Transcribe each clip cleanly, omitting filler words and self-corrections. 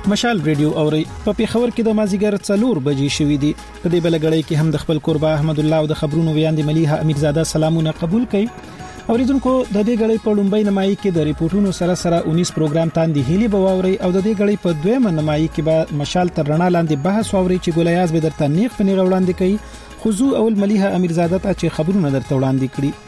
مشال ریډیو اوري په پیښور کې د مازیګر 4 بجې شوې دي. په دې بلګړی کې هم د خپل قربا احمد الله او د خبرونو ویاند مليحه امیرزاده سلامونه قبول کړي. اوریدونکو د دې غړي په لومبۍ نمایي کې د ریپورتونو سره 19 پروګرام تاندې هلي بواوري او د دې غړي په دویمه نمایي کې به مشال تر رڼا لاندې بحث اوري چې ګولیاز به درته نیغ په نیغ وړاندې کوي. خو اول مليحه امیرزاده ته چې خبرونه درته وړاندې کړي.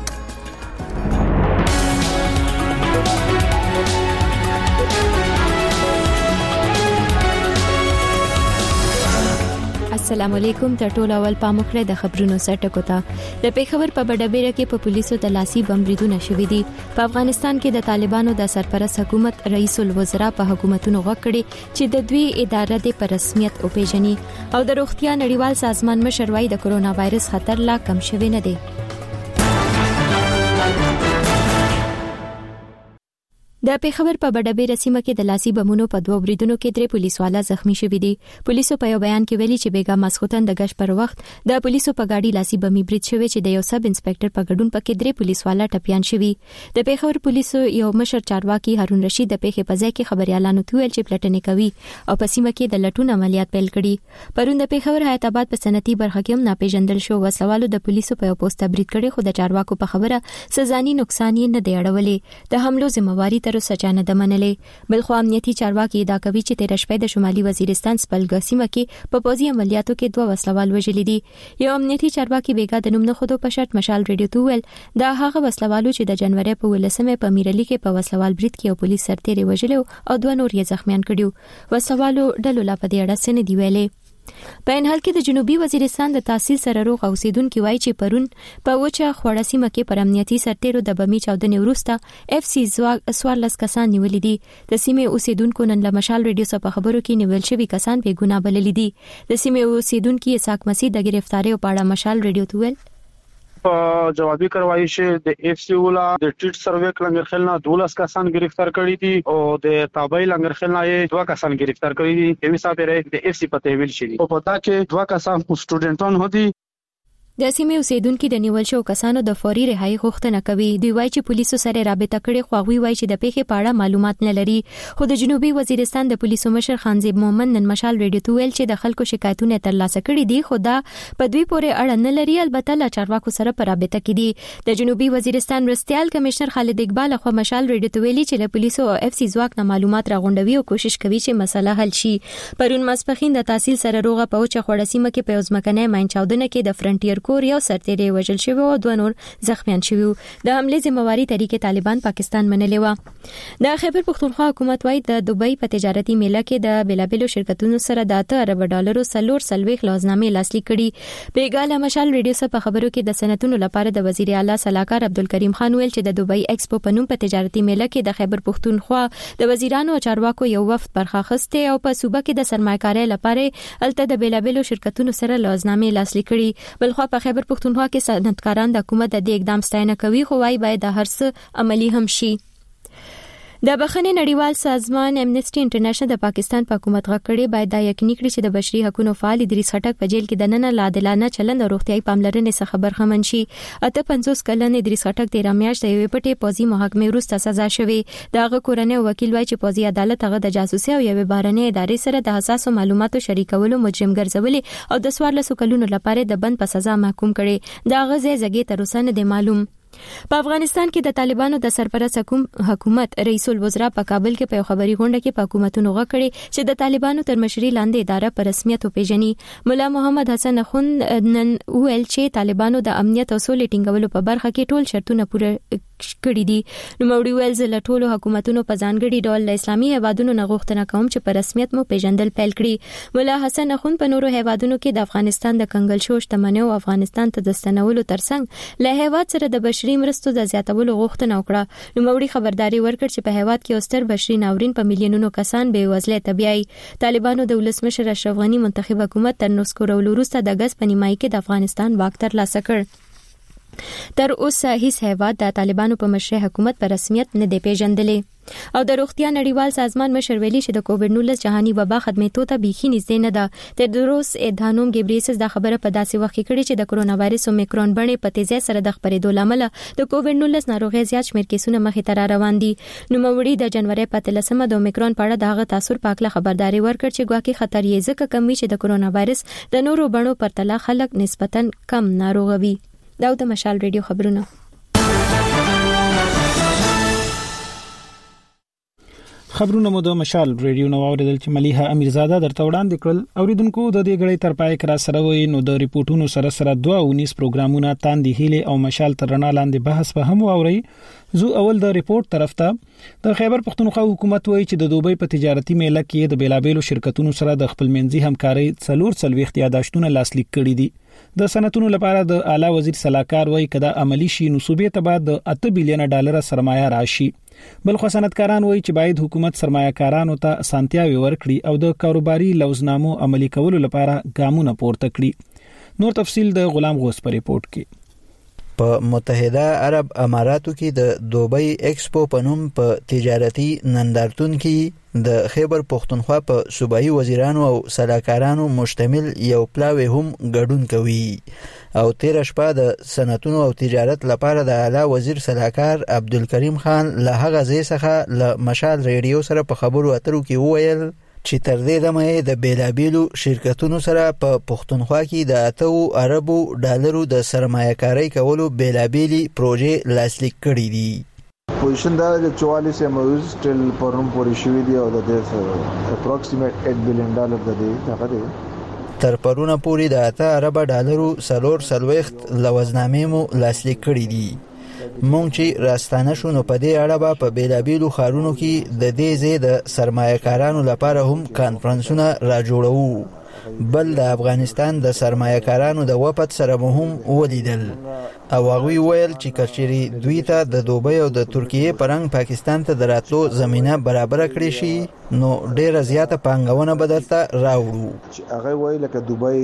السلام علیکم. ته ټول اول پاموکړه د خبرونو سرټکو ته. د پیښور په بډبېره کې په پولیسو د لاسي بم بریدونه شوې دي. په افغانستان کې د طالبانو د سرپرست حکومت رئیس الوزرا په حکومتونو غوښکړي چې د دوی اداره د په رسمیت او پیژني او د روغتیا نړیوال سازمان مشر وايي د کرونا وایرس خطر لا کم شوی نه دی. د پیښور په بډبېره سیمه کې د لاسي بمونو په دوه بریدونو کې 3 پولیسوالا زخمی شوي دي. پولیسو په یو بیان کې ویلي چې بیګا ماسختن د غش پر وخت د پولیسو په گاډي لاسي بمي برید شوی چې د یو سب انسپکټر په ګډون پکې 3 پولیسوالا ټپيان شوي. د پیښور پولیسو یو مشر چارواکي هارون رشید د پیښې په ځای کې خبريالانو ته ویل چې پلټنې کوي او په سیمه کې د لټون عملیات پیل کړي. پرون د پیښور حیات آباد په صنعتي برخه کې هم ناپېژندل شو وسوالو د پولیسو په یو پوسټ برید کړي خو د چارواکو په خبره سزاني نقصان یې نه دی اړولې. د حملو ذمہواری تر اوسه چانه د منلې. بلخو امنیتي چارواکي دا کوي چې 13 شپې د شمالي وزیرستان سپلګ سیمه کې په پوځي عملیاتو کې 2 وسلوال وژل دي. یو امنیتي چارواکي بیګا د نوم نه خودو په شرط مشال ریډیو ته ویل دا هغه وسلوالو چې د جنوري په 18مه په میرلی کې په وسلوال برید کې یو پولیس سرتیری وژل او 2 نور یې زخمیان کړیو. وسلوالو ډلو لا په دې اړه څه نه دی ویلي. په ان حال کې د جنوبي وزیرستان د تحصیل سره روغ اوسیدونکو وایي چې پرون په وچه خوړه سیمه کې پر امنیتي سرتیرو د بمی چاودنې وروسته اف سی سوارلس کسان نیولې دي. د سیمې اوسیدونکو نن له مشال ریډیو سره په خبرو کې نیول شوی کسان به ګناه بللي دي. د سیمې اوسیدونکو اسحاق مسیح د گرفتاری په اړه مشال ریډیو ته ویل په جوابي کاروایی د اف سی ولا د ټیټ سروې لنګرخلنا 12 کسان گرفتار کړي دي او د تابعی لنګرخلنا 2 کسان گرفتار کړي دي. یوه صاحب د اف سی په تحویل شي او په تا کې 2 کسان سټوډنټان هدي. د سیمې اوسیدونکو د نیول شو کسانو د فوري رهایی غوښتنه کوي. دوی وایي چې پولیسو سره رابطه کړي خو هغه وایي چې د پیښې په اړه معلومات نه لري. خو د جنوبي وزیرستان د پولیسو مشر خانزیب مومن نن مشال ریډیو ته ویل چې د خلکو شکایتونه ترلاسه کړي دي خو دا په دوی پورې اړه نه لري. البته لا چارواکو سره په رابطه کې دي. د جنوبي وزیرستان مرستيال کمشنر خالد اقبال خو مشال ریډیو ته ویلي چې له پولیسو او اف سی ځواک نه معلومات راغونډوي او کوشش کوي چې مسله حل شي. پرون ماسپخین د تحصیل سره روغه په وچه خوړه سیمه کې په ځمکنۍ ماین چاودنه کې د فرنټیر کور یو سرتیری وژل شوی او 2 نور زخمیان شوی. د حمله ذمہواری طریقې طالبان پاکستان منلې و. د خیبر پختونخوا حکومت وايي د دوبۍ په تجارتي میله کې د بلابلو شرکتونو سره د 8 ارب ډالرو سلور سلويخ لازمه لاسلیک کړي. بیګاله مشال ریډیو سره په خبرو کې د صنعتونو لپاره د وزیر اعلی صلاحکار عبدالکریم خان ویل چې د دوبۍ ایکسپو په نوم په تجارتي میله کې د خیبر پختونخوا د وزیرانو او چارواکو یو وفد برخه اخیسته او په صوبه کې د سرمایه‌کارۍ لپاره الته د بلابلو شرکتونو سره لازمه لاسلیک کړي. بلخو په خیبر پختونخوا کې صنعتکاران د حکومت د اقدام ستاینه کوي خو وايي باید د هر څه عملی هم شي. د بخښنې نړیوال سازمان امنیسټي انټرنیشنل د پاکستان په حکومت غکړې باید دا یقیني کړي چې د بشري حقوقو فعال ادریس خټک په جیل کې د نن عادلانه چلند او روغتيایي پاملرنې څخه برخمن شي. 50 کلن ادریس خټک د رامیاش د یوې پټې پوزي محاکمې وروسته سزا شوی. دغه کورنۍ وکیل وایي چې پوزي عدالت هغه د جاسوسي او یوې بهرنۍ ادارې سره د حساسو معلوماتو شریکولو مجرم ګرځولي او د 14 کلونو لپاره د بند په سزا محکوم کړي. دا غزه زګي تر اوسه نه دی معلوم. په افغانستان کې د طالبانو د سرپرست حکومت رئیس الوزرا په کابل کې په خبري غونډه کې په حکومتونو غکړي چې د طالبانو تر مشرۍ لاندې اداره په رسمیت پیژني. مولا محمد حسن اخوند نن ویل چې طالبانو د امنیت او سولې ټینګولو په برخه کې ټول شرطونه پوره کړی دي. نو موري ویل زله ټول حکومتونو په ځانګړي ډول اسلامي هیوادونو نه غوښتنه کوم چې په رسمیت مو پیژندل پیل کړي. مولا حسن اخوند په نورو هیوادونو کې د افغانستان د کنګل شو شتمنیو افغانستان ته د ستنولو ترڅنګ له هیواد سره د بشري مرستو د زیاتولو غوښتنه وکړه. نو موري خبرداري ورکړ چې په هیواد کې اوستر بشري ناورین په میلیونونو کسان به وزله طبيعي. طالبانو د ولسمشر اشرف غنی منتخب حکومت تر نسکورولو وروسته د غز په نیمایي کې د افغانستان واک ترلاسه کړ. تر اوسه هیڅ هیواد د طالبانو په مشرۍ حکومت په رسمیت نه دی پیژندلی او د روغتیا نړیوال سازمان مشر ویلي چې د کووډ-19 جهاني وبا خدماتو ته بيخي نږدې نه ده. تدروس ادهانوم ګبریسس د خبره په داسې وخت کې کړي چې د کرونا وایرس اومیکرون بڼې په تیزی سره د خپرېدو لامل د کووډ-19 ناروغي زیات شمېر کیسونه مخې ته روان دي. نو موري د جنوري په 13 د اومیکرون په اړه دغه تاثیر پاکله خبرداري ورکړ چې ګواکې خطر یې ځکه کم وي چې د کرونا وایرس د نورو بڼو پرتله خلک نسبتاً کم ناروغوي. دا د مشال ریډیو خبرونه. خبرونه مو د مشال ریډیو نو اوریدل چې ملیحه امیرزاده درته وړاندې کړل. اوریدونکو د دې غړي تر پای کرا سره وي نو د ریپورتونو سره 219 پروګرامونه تاندې هیله او مشال تر رڼا لاندې بحث په هم اوري. زو اول د ریپورت طرف ته د خیبر پختونخوا حکومت وایي چې د دوبۍ په تجارتي میله کې د بیلابېلو شرکتونو سره د خپل منځي همکاري څلور یاداشتونه لاسلیک کړي دي. د صنعتونو لپاره د اعلی وزیر صلاحکار وایي کدا عملی شي نو صوبې ته بعد 8 بلین ډالر سرمایه راشي. بل خو صنعتکاران وایي چې باید حکومت سرمایه‌کارانو ته اسانتیاوي ورکړي او د کاروباري لوزنامو عملی کولو لپاره ګامونه پورته کړي. نور تفصیل د غلام غوث په ریپورت کې. په متحده عرب اماراتو کې د دوبۍ ایکسپو په نوم په تجارتي نندارتون کې د خیبر پختونخوا په صوبایي وزیرانو او صلاحکارانو مشتمل یو پلاوی هم ګډون کوي او 13 شپه د صنعتونو او تجارت لپاره د اعلی وزیر صلاحکار عبدالکریم خان له هغه ځای څخه له مشال ریډیو سره په خبرو اترو کې وویل چې تر دې دمه د بیلابیلو شرکتونو سره په پختونخوا کې د 8 اربو ډالرو د سرمایه‌کاري کولو بیلابیلي پروژې لاسلیک کړي دي. پوزیشن دا د 44 اموز ټل پرم پورې شوې دي او د دې اپروکسیمیټ 8 بلین ډالر د دې هغه دی. تر پرونه پورې د 8 ارب ډالرو سلوخت لوزنامې مو لاسلیک کړي دي. مونږ چې راستانه شو نو په دې اړه په بیلابیلو خارونو کې د دې ځای د سرمایه‌کارانو لپاره هم کانفرنسونه را جوړوو. بل د افغانستان د سرمایه‌کارانو د وپد سره مهم ولیدل او هغه ویل چې کچېری دوی ته د دوبۍ او د ترکیه پرنګ پاکستان ته دراتلو زمينه برابر کړی شي نو ډیره زیاته پانګونه بدلته راوړو. هغه ویل لکه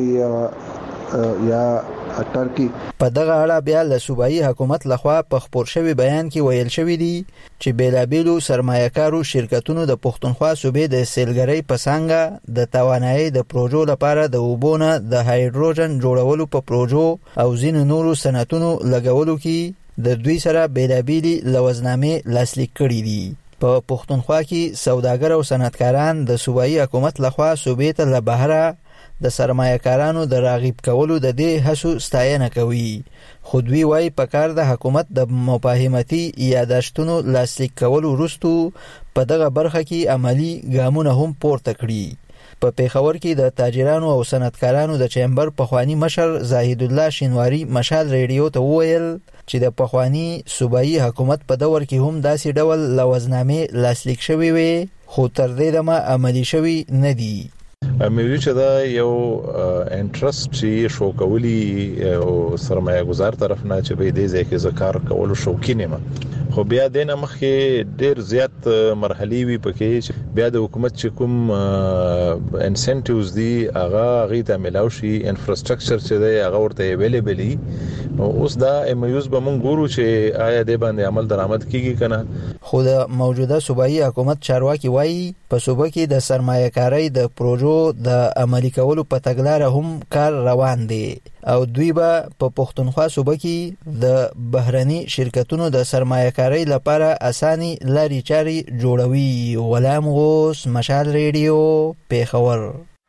دوبۍ یا ترکی. په دغه اړه بیا له صوبایي حکومت لخوا په خبر شوی بیان کې ویل شوی دی چې بیلابیلو سرمایه‌کارو شرکتونو د پختونخوا صوبې د سیلګرۍ په څنګه د توانایي د پروژو لپاره د اوبونه د هایدروجن جوړولو په پروژو او ځینو نورو صنعتونو لګولو کې د دوی سره بیلابیلي لوزنامې لاسلیک کړي دي. په پختونخوا کې سوداګر او صنعتکاران د صوبایي حکومت لخوا صوبې ته له بهره د سرمایه‌کارانو د راغب کولو د دې هڅو ستاینه کوي. خو دوی وايي په کار د حکومت د مفاهمتي یاداشتونو لاسلیک کولو وروسته په دغه برخه کې عملی ګامونه هم پورته کړي. په پیښور کې د تاجرانو او صنعتکارانو د چیمبر پخوانی مشر زاهد الله شینواری مشال ریډیو ته وویل چې د پخوانی صوبایي حکومت په دور کې هم داسې ډول لوزنامې لاسلیک شوی وي خو تر دې دمه عملی شوی نه دي. مې چې دا یو انټرست چې شو کولی او سرمایه گزار طرف نه چې به دې ځکه ذکر کول شوقین ما خو بیا د نمخې ډیر زیات مرحلي وي پکې چې بیا د حکومت چې کوم انسنټیوز دي هغه غیته ملاو شي انفراستراکچر چې دی هغه ورته اویلیبلی اوس دا امایوز به مونږ ګورو چې آیا د باندې عمل درآمد کیږي کنه. خو د موجوده صوبایي حکومت چارواکي وایي په صوبه کې د سرمایه‌کارۍ د پروژو د عملی کولو په تګلاره هم کار روان دی او دوی به په پختونخوا صوبه کې د بهرني شرکتونو د سرمایه‌کارۍ لپاره اساني لاري چاري جوړوي. غلام غوث مشال ریډیو پیښور.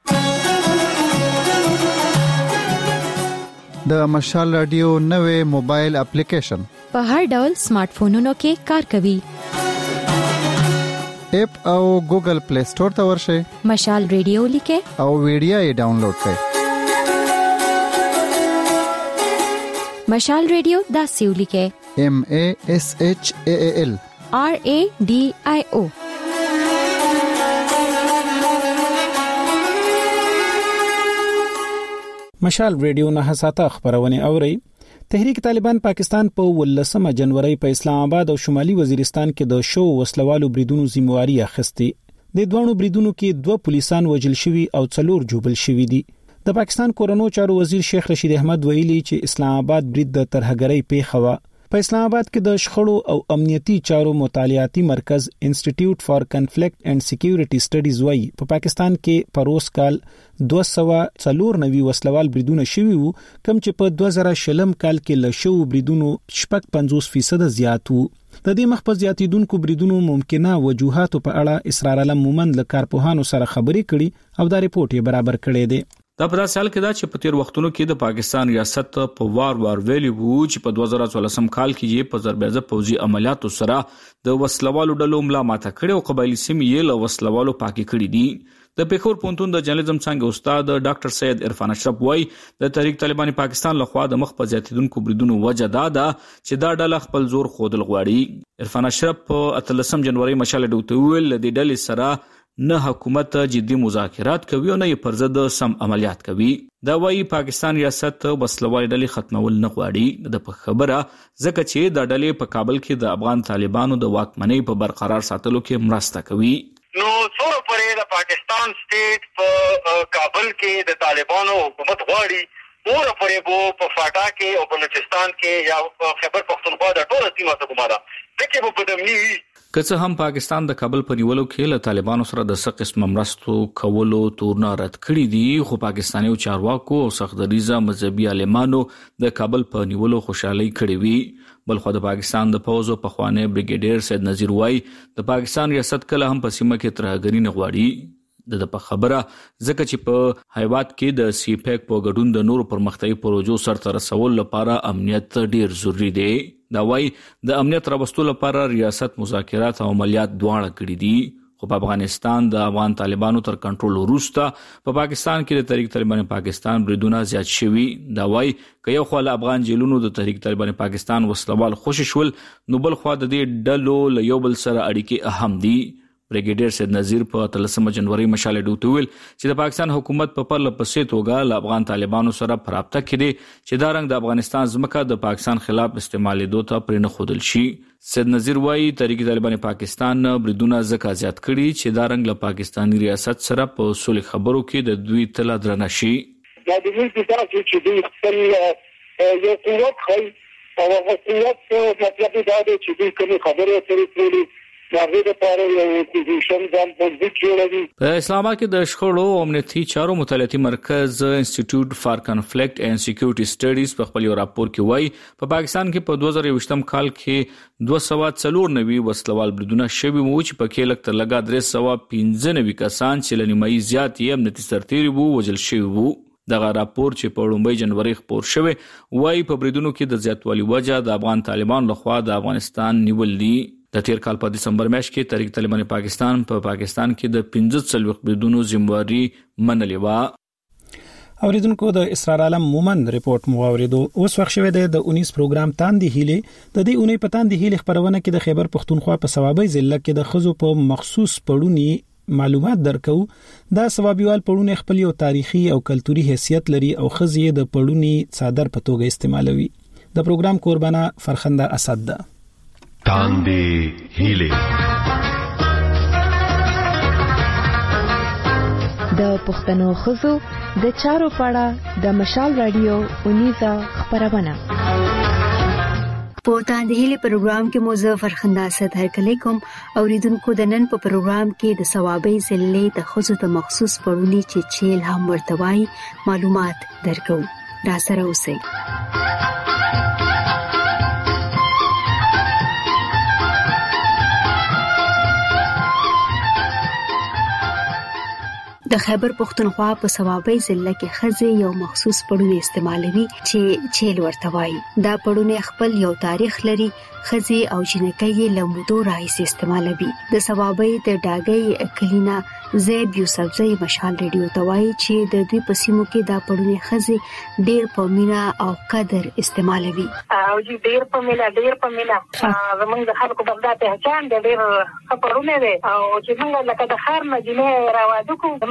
د مشال رادیو نوې موبایل اپلیکیشن په هر ډول سمارټ فونونو کې کار کوي. اپ او ګوګل پلی سٹور ته ورشئ. مشال ریډیو لیکه او ویډیو یې ډاونلوډ کړئ. مشال ریډیو دا سیو لیکه MASHAAL RADIO. مشال ریډیو نه حساته خبرونه اوري. تحریک طالبان پاکستان په 18 جنوري په اسلام آباد او شمالي وزیرستان کې د شو وسلوالو بریدونو ذمہواری اخیستې. د دوه بریدونو کې 2 پولیسان وژل شوي او 4 جوبل شوي دي. د پاکستان کورونو چارو وزیر شیخ رشید احمد ویلي چې اسلام آباد برید د ترهګرۍ پیښه و. په اسلام آباد کې د شخړو او امنیتي چارو مطالعاتي مرکز انسټیټیوټ فار کنفلیکټ اینڈ سکیورټي سټډیز وايي په پاکستان کې پروس کال 294 وسلوال بریدونه شوي وو، کوم چې په 2020 کال کې لشو بریدونو 50% زیات وو. د دې مخ په زیاتیدونکو بریدونو ممکنه وجوهات په اړه اسرار علم مومند له کارپوهانو سره خبرې کړي او دا ریپورت یې برابر کړی دی. دا په داسې حال کې دا چې په تیر وختونو کې د پاکستان ریاست په وار ویلي وو چې په 2014 کال کې یې په ضربه‌زده پوځي عملیاتو سره د وسلوالو ډلو ملا ماته کړې او قبایلی سیمې یې له وسلوالو پاکي کړې دي. د پیښور پوهنتون د جرنالیزم څانګې استاد ډاکټر سید عرفان اشرف وايي د تحریک طالبان پاکستان لخوا د مخ په زیاتیدونکو بریدونو وجه دا ده چې دا ډله خپل زور خودل غواړي. عرفان اشرف په 13 جنوري مشال ډوته ویل د ډلې سره نه حکومت جدي مذاکرات کوي او نه یې پر ضد سم عملیات کوي. دا وايي پاکستان ریاست وسلوال ډلې ختمول نه غواړي. د خبره ځکه چې د ډلې په کابل کې د افغان طالبانو د واکمنۍ په برقرار ساتلو کې مرسته کوي. نو څوره پرې د پاکستان سټیټ په کابل کې د طالبانو حکومت غواړي اور پرې بو په فاټا کې او بلوچستان کې یا خیبر پختونخوا د ټول سیمه ته کومه ده دغه په بدمنی که څه هم پاکستان د کابل په نیولو کې له طالبانو سره د څه قسم مرستو کولو تورنه رد کړی دي، خو پاکستاني چارواکو او سختدریزه مذهبي عالمانو د کابل په نیولو خوشحالي کړې وي. بلخو د پاکستان د پوځ په خوانه بریګیډیر سید نذیر وای د پاکستان ریاست کله هم په سیمه کې ترهګری نه غواړي. د خبره ځکه چې په هیواد کې د سی پیک په ګډون د نورو پرمختیايي پروژو سرته رسول لپاره امنیت ډیر ضروری دی. دا وای د امنیت راوستلو لپاره ریاست مذاکرات او عملیات دواړه کړي دي. خو په افغانستان د افغان طالبانو تر کنټرول وروسته په پاکستان کې د تحریک طالبان پاکستان بریدونه زیات شوي. دا وای که یو خو له افغان جیلونو د تحریک طالبان پاکستان وسلوال خوشی شول، نو بل خو د دې ډلو له یو بل سره اړیکې اهم دي. بریګیډیر سید نذیر په 13 جنوري مشال ډوته ویل چې د پاکستان حکومت په پرله پسې توګه له افغان طالبانو سره پرابطه کړي چې دا رنګ د افغانستان ځمکه د پاکستان خلاف استعمالېدو ته پرې نه خودل شي. سید نذیر وایي تحریک طالبان پاکستان بریدونه ځکه زیات کړي چې دا رنګ له پاکستاني ریاست سره په صلح خبرو کې د دوی تله درنه شي. دا د دې چې دوی خپل یو قوت خل او هغه قوت مطلب دا دی چې دوی کومې خبرې کوي په اسلام آباد کې د شخړو او امنیتي چارو مطالعاتي مرکز انسټیټیوټ فار کنفلیکټ اینڈ سکیورټي سټډیز په خپل راپور کې وایي په پاکستان کې په 2020 کال کې 294 وسلوال بریدونه شوي وو چې په کې لکه لګا 395 کسان چې لنیمایي زیات یې امنیتي سرتیري وو وژل شوي وو. دغه راپور چې په 1 جنوري خپور شوی وایي په بریدونو کې د زیاتوالي وجه د افغان طالبان لخوا د افغانستان نیول دي. د تیر کال په دسمبر میاشت کې تحریک طالبان پاکستان په پاکستان کې د 15 بریدونو ذمہواری منلې و. اوریدونکو د اسرار عالم مومند ریپورت مو اوریدو. اوس وخت شوه د 19 پروګرام تاندې هیله د دې اونۍ په تاندې هیله خبرونه کې د خیبر پختونخوا په ثوابي ضلع کې د خزو په مخصوص پړونی معلومات درکو. دا ثوابيوال پړونه خپل یو تاریخي او کلتوري حیثیت لري او خزې د پړونی صادر په توګه استعمالوي. د پروګرام قربانه فرخنده اسد ده. تاندې هیله د پښتنو خزو د چارو پاړه د مشال رادیو 19 خبرونه په تاندې هیله پروګرام کې موزه فرخنده اسد هرکلی کوم اوریدونکو د نن په پروګرام کې د ثوابي ضلع د خزو ته مخصوص پړونی چې چیل هم ورتوي معلومات درکو. را سره اوسئ. د خیبر پختونخوا په ثوابي ضلع کې خزې یو مخصوص پړونی استعمالوي چې چیل ورته وایي. دا پړونی خپل یو تاریخ لري. خزې او جنکۍ له مودو راهیسې استعمالوي. د ثوابي د ډاګۍ کلینا زیب یوسفزئی مشال ریډیو ته وایي چې د دوی په سیمو کې دا پړونی خزې ډېر په مینا او قدر استعمالوي. او چې ډېر په مینا زمونږ د خلکو په دغه پہچان د ډېر خبرونه دي او چې موږ لکه د خار نه جنې راوادو کوم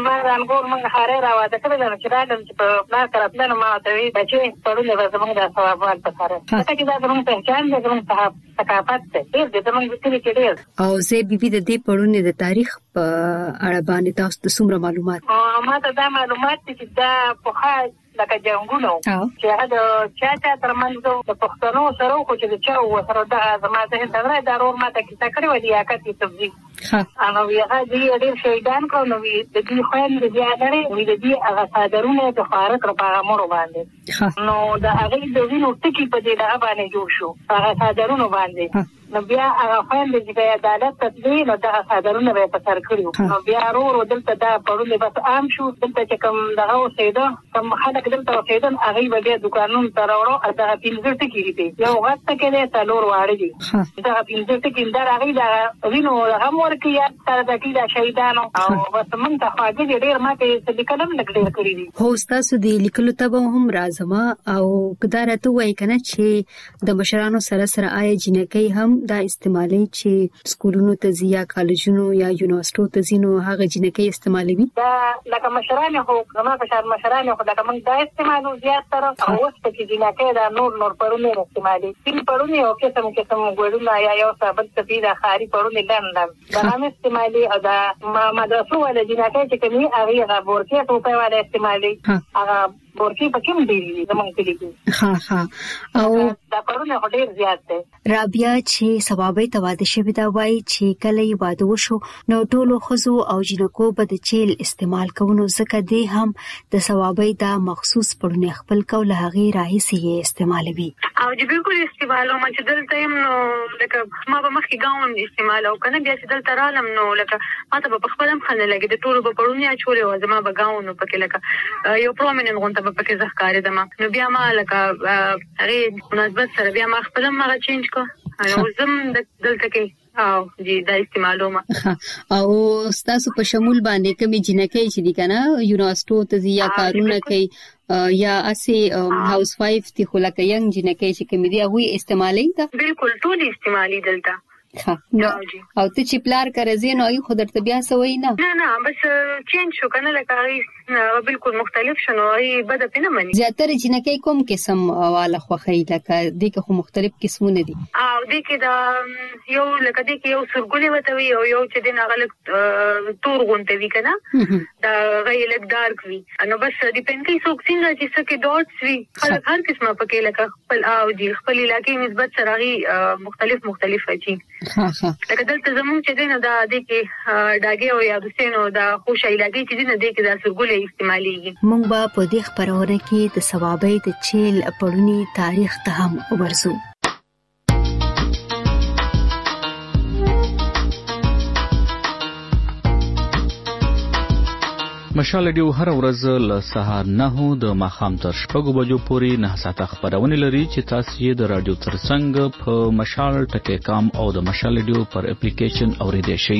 ما انګور موږ هاره راوته کړل چې راځم چې په پلان سره پلان ما ته وی چې پرونه به زموږ د ثوابات په سره ته کې دا زموږ پہچان دې زموږ ثقافت ته دې زموږ د کلی کې ډېر او زه بیبي د دې پرونه د تاریخ په اړه باندې تاسو ته څومره معلومات ما ته دا معلومات چې دا په خاص لکه جنگونو چې دا چا ترمنځ د پښتنو سره خو چې چا و سره د زماده هندره ضرور ماته کې تکړه ودی اکاتي تبدیل انا ویغه دې ډېر شهیدان کو نو د دې خويند د یادره وې د دې هغه صادرونه د خارق لپاره مور باندې نو دا هغه د وینو ټکی په دې د باندې جوړ شو هغه صادرونه باندې نو بیا هغه خويند چې د عدالت تطبیق نو د صادرونه به په سر کړو نو بیا ورو دلته دا پرونه بس عام شو دلته چې کوم دغه اوسېده کوم خلک دلته اوسېدل هغه به دکانونو ته راوړو دا پینځه ټکی دي یو غټه کې له څلور واړه دي دا پینځه ټکی دا هغه دا وینو هغه ورکه یا تر د کې دا شهیدانو او بس موږ ته خواږه ډېر ماته څه لیکلم نکړې کړې دي هو تاسو دې لیکلو ته هم راځم او کدارته وای کنه چې د مشرانو سره سره آی جنکی هم دا استعمالي چې سکولونو ته ځي یا کالجونو یا یونیورسيټو ته ځي نو هغه جنکی استعمالوي دا لکه مشرانو خو زما په شان مشرانو خو لکه موږ دا استعمالو زیات سره او اوس په کې جنکی دا نور پرونه استعمالي تین پرونه او قسم ګورونه یا یو ثابت تفیدا خاري پرونه لاندې دا هم استعمالي او دا مدرسو ولا جنکی چې کوي هغه ورکه په په ولا استعمالي هغه ورکی په کوم دی زمونږ کلی کې ها او دا پرونه ډېر زیات دي رابیا چې ثوابې تواده شوی دا وای چې کله یې واده وشو نو ټولو خزو او جنکو به د چیل استعمال کوونو زکه دی هم د ثوابې دا مخصوص پرونه خپل کول هغه راهي استعمالوي او چې بالکل استعمالو ما چې دلته يم نو لکه ما به مخکې گاون استعمالو کنه بیا چې دلته رالم نو لکه ماته په خپلم خنه لګي د ټولو په پرونه چولې و زما به گاون پکې لکه یو پرومیننت غونډه پکې ځخکارې دما نو بیا ما لکه هغه مناسبت سره بیا ما خپلم ما چینج کو او زم دلته کې او جی دا استعمالو ما او تاسو په شمول باندې کومې جنکې چې دي کنه یونیورسيټو ته یا کارونه کوي یا اسی هاوس وایف تی خو لکه ینګ جنکې چې کومې دي هغه استعمالي دا بالکل ټول استعمالي دلته نو او ته چې پلار کرځې نو ای خو درته بیا سوي نه بس چینج شو کنه لکه بالکل مختلف شنو ای بده پنه مني زیاتره جنکې کوم قسم والا خوخی لکه دغه خو مختلف قسمونه دي او دغه دا یو لکه دغه یو سرګولې وتوي او یو چې دغه غلط تور غونته وی کنه دا غیلک ډارک وی نو بس ډیپند کوي څوک څنګه چې سکه ډاټس وی هر قسمه پکې لکه خپل او جی خپل علاقې نسبت سره مختلف وي لکه دلته زموږ چې دینه دا د کې داګه او یا د سينو دا خوشا علاقې چې دینه د کې دا سرګولې استعماليږي مونږ به په دې خبرونه کې د ثوابې د چیل پړونی تاریخ ته هم ورزو مشال ډیو هر ورځ له سهار 9 د ماخام تر شپږ بجو پورې 9 ساعته خبرونه لري چې تاسو یې د رادیو ترڅنګ په مشال ټکی کام او د مشال ډیو پر اپلیکیشن اوریدئ شئ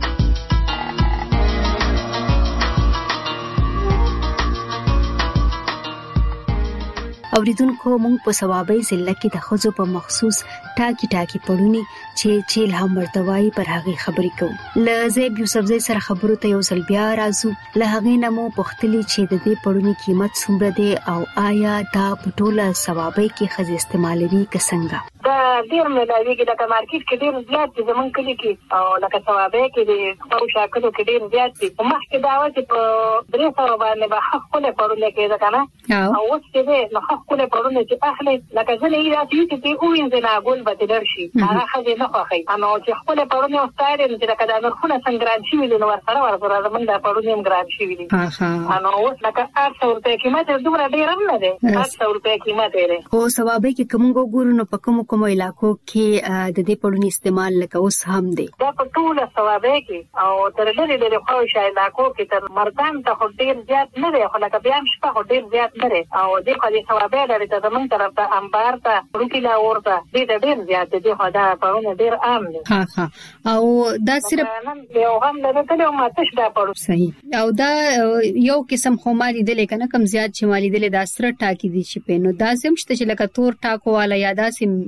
اوریدونکو مونږ په ثوابې ضلع کې د خزو په مخصوص ټاکی پړونی چې چیل هم ورتوي پر هغه خبرې کوو لزیب یوسف زئی سره خبرو ته یو ځل بیا راځو له هغه نمو پختلی چې د دې پړونی قیمت څومره دی او آیا دا په ټوله ثوابې کې خزې استعمالوي کسنګا دا ډیر ملاوي کې د مارکیټ کې ډیر زیات دي زمونږ کلی کې او لکه ثوابې کې د خو شاکلو کې ډیر زیات دي مخکې دا و چې په درې سره باندې به حق له پړونی کې ده کنه او اوس کې نو کوله پرونه چې اخلي لکه ځنه یې راځي چې او انځنا ګول به درشي هغه خځه نه خوخي اما چې خپل پرونه استاد چې لکه دا نرخونه څنګه راشي ویل نو ورسره زمونږ د پرونه هم ګران شي ویل اما اوس لکه 800 روپے قیمت دومره ډیر نه ده 800 روپے قیمت لري او ثوابې کې کوم ګورو نو په کوم علاقو کې د دې پرونی استعمال لکه اوس هم دی دا په ټول ثوابې کې او تر لري خو شای علاقو کې تر مردان ته ډیر زیات نه دی خو لکه بیا هم شپه ډیر زیات نه دی او دې خو دې ثوابې لري ته زمونږ طرف ته انبار ته روکیلا ورته دې ډیر زیات دي خو دا پرونه ډیر عام دي او دا صرف یو هم له ته ما تاسو دا پرو صحیح او دا یو قسم خو مالي دي کنه کم زیات چې مالي دي دا سره ټاکی دي چې په نو دا سم شته چې لکه تور ټاکو والا یا دا سم شته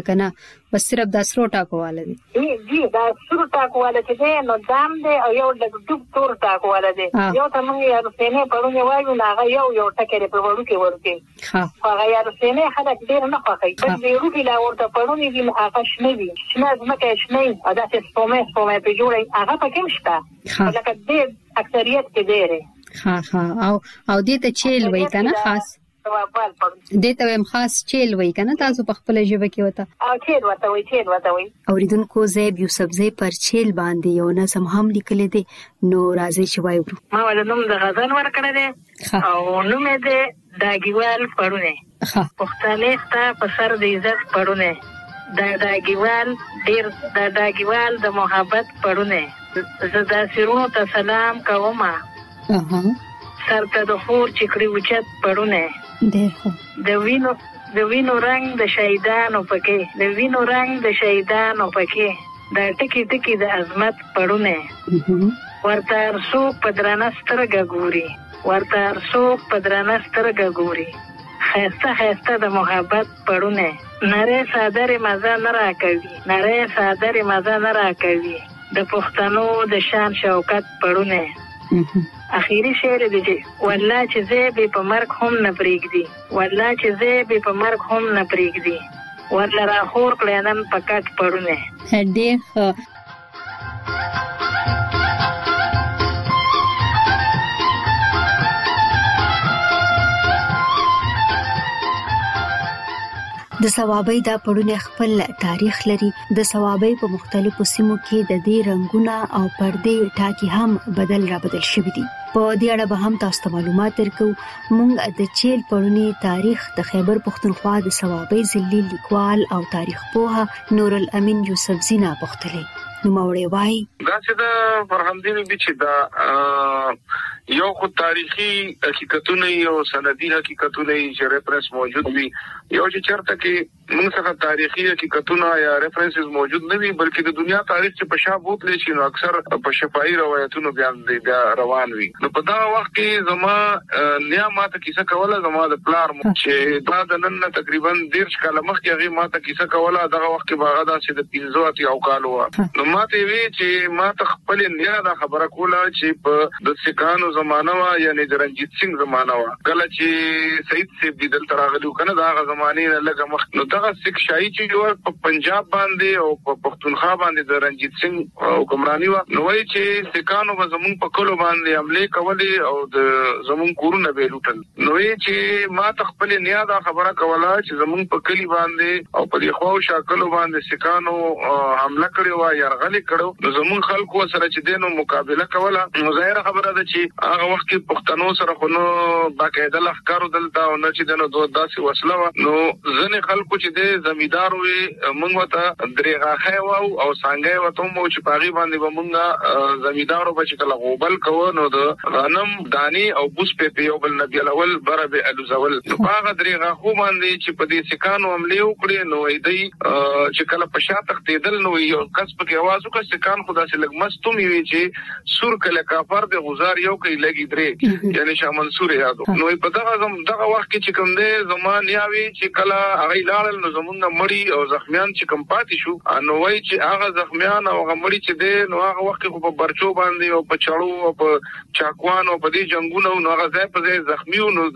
کنه بس صرف د سرو ټاکو والا دي جی دا سرو ټاکو والا چې نو دام دی او یو د ډوب تور ټاکو والا دی یو ته موږ یې رسنه پړونه وایو نه هغه یو ټکرې په وړو کې ورته هغه یې رسنه خلک ډیر نه خوښي چې یو کې لا ورته پړونه دي هغه شنه دي شنه ځمکه شنه دا چې سپومه په جوړي هغه پکې مشته لکه دې اکثریت کې دی او دې ته چیل وای کنه خاص دې ته هم خاص چیل وای کنه تاسو په خپل ژبه کې وته او چیل وته وای اوریدونکو زیب یوسف زی پر چیل باندې یو نظم هم لیکل دي نو راځي چې وایو ما ول نوم د غزل ورکړل دي او نوم دې داګیوال پړونه پښتنې ته په سر د عزت پړونه داګیوال ډیر داګیوال د محبت پړونه زدا سرونو ته سلام کوم سرته د خور چکړي وچت پړونه د وینو رنگ د شهیدانو پکې د وینو رنگ د شهیدانو پکې د ټکی ټکی د عظمت پړونه ورته څوک په درنه سترګه ګوري ورته څوک په درنه سترګه ګوري خسته د محبت پړونه نره صادره مزه نه راکوي نره صادره مزه نه راکوي د پښتنو د شان شوکت پړونه اخیری شعر دی والله چې زه به په مرګ هم نه پریږدي والله چې زه به په مرګ هم نه پریږدي ورله را خور کړنن پکټ پړونه ډېر د ثوابۍ دا پړونه خپل تاریخ لري د ثوابۍ په مختلفو سیمو کې د دې رنگونه او پردې ټاکي هم بدل شوي دي په دې اړه به هم تاسو ته معلومات درکو مونږ د چیل پړونی تاریخ د خیبر پختونخوا د ثوابۍ ضلعي لیکوال او تاریخ پوه نور الامین یوسف زینا پختلې نو مورې وای دا چې د فرهمدین دي چې دا یو خو تاریخي حقیقتونه او سندي حقیقتونه چې ریفرنس موجود وي یو چې چرته کې موږ څنګه تاریخي حقیقتونه یا ریفرنسز موجود نه وي بلکې د دنیا تاریخ چې په شابوت لشي نو اکثر په شفاهي روایتونو بیان دي روان وي نو په دا وخت کې زما نیامه کیسه کوله زما د پلار چې دا د نن تقریبا 10 کال مخکې هغه ماته کیسه کوله دغه وخت کې باغ دا چې د 15 او کالو نو ماته وی چې ما ته خپل نه دا خبره کوله چې په د سکانو زمانہ وا یعنی د رنجیت سنگ زمانہ وا کله چې سید سیب دل تراغلو کنه دا زمانه لږه مخ نو دغه سک شاهي چې جوړ په پنجاب باندې او په پښتونخوا باندې د رنجیت سنگ حکمرانی وا نو وی چې سکانو به زمون په کلو باندې حمله کولې او د زمون کورونه به لوټل نو وی چې ما ته خپل نه دا خبره کوله چې زمون په کلی باندې او په خو شاکلو باندې سکانو حمله کړې وا یارغلې کړو نو زمون خلکو سره چې دینو مقابله کوله نو ظاهر خبره ده چې هغه وخت کې پښتنو سره خو نو باقاعده لخرو دلته او نه چې دنو دوه داسې وسله نو ځنې خلکو چې د زمیدار وي موږ ته درېغه او څنګه وته مو چې پاغي باندې ومنګه زمیدارو په شکل غوبل کوو نو د غنم دانی او بوس په یو بل نبی الاول بربه الزول نو هغه درېغه خو باندې چې په دې سکانو عمله وکړي نو ایدی چې کله په شاته تختیدل نو یو کس په आवाज وکړ سکان خدا سي لګ مستوم وی چې سور کله کافر د غزار یو کوي لګي درې یعنی شاه منصور یادو نو په دغه وخت کې چې کوم دې زمان یاوي چې کله هغه لاړل نو زمونږ مړی او زخمیان چې کوم پاتې شو نو وای چې هغه زخمیان او هغه مړی چې دې نو هغه وخت په برچو باندې او په چړو او په چاکوان او په دې جنگونو نو هغه ځای په ځای زخمیو نو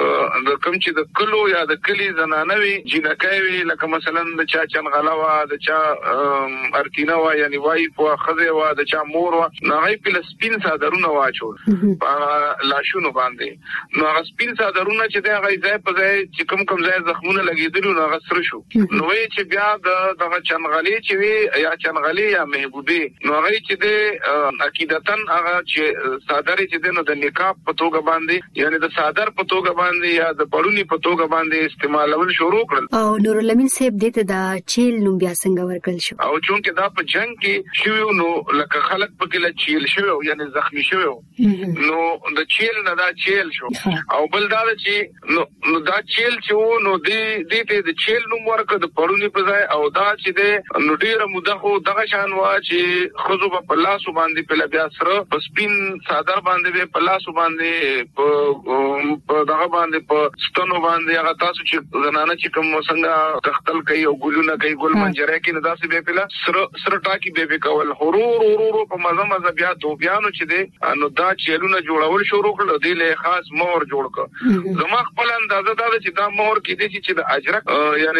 د کوم چې د کلو یا د کلی زنانوي جنکایوي لکه مثلا د چا چنغلاوا د چا ارتینا وا یعنی وای په خزه وا د چا مور وا نو هغه په سپین صادرونه واچول په لاشونو باندې نو هغه سپین صادرونه چې د هغه ځای په ځای چې کوم ځای زخمونه لګیدل نو هغه سره شو نو وای چې بیا دغه چنغلي چې وی یا چنغلي یا محبوبي نو هغه چې د عقیدتن هغه چې صادره چې د نو د نکاح په توګه باندې یعنی د صادر په توګه باندې یا د پړونی په توګه باندې استعمالول شروع کړل او نور الامین صاحب دې ته د چیل نوم بیا څنګه ورکړل شو او چونکه دا په جنگ کې شو نو لکه خلک په کې لا چیل شو یعنی زخمی شو نو د چیل نه دا چیل شو او بل دا چې نو دا چیل چې نو دې ته د چیل نوم ورکړ د پړونی په ځای او دا چې د نو ډیره موده خو دغه شان وا چې خزو په لاسو باندې په بیا سره په سپین صادر باندې په لاسو باندې په دغه باندې په ستنو باندې هغه تاسو چې زنانه چې کوم څنګه تختل کوي او ګلونه کوي ګل منجره کې نه داسې به پیلا سره ټاکی به کول هورو په مزه بیا دوبیانو چې دی نو دا چیلونه جوړول شروع کړل دی له خاص مور جوړ کړ زما خپل اندازه دا چې دا مور کې دي چې د اجرک یعنی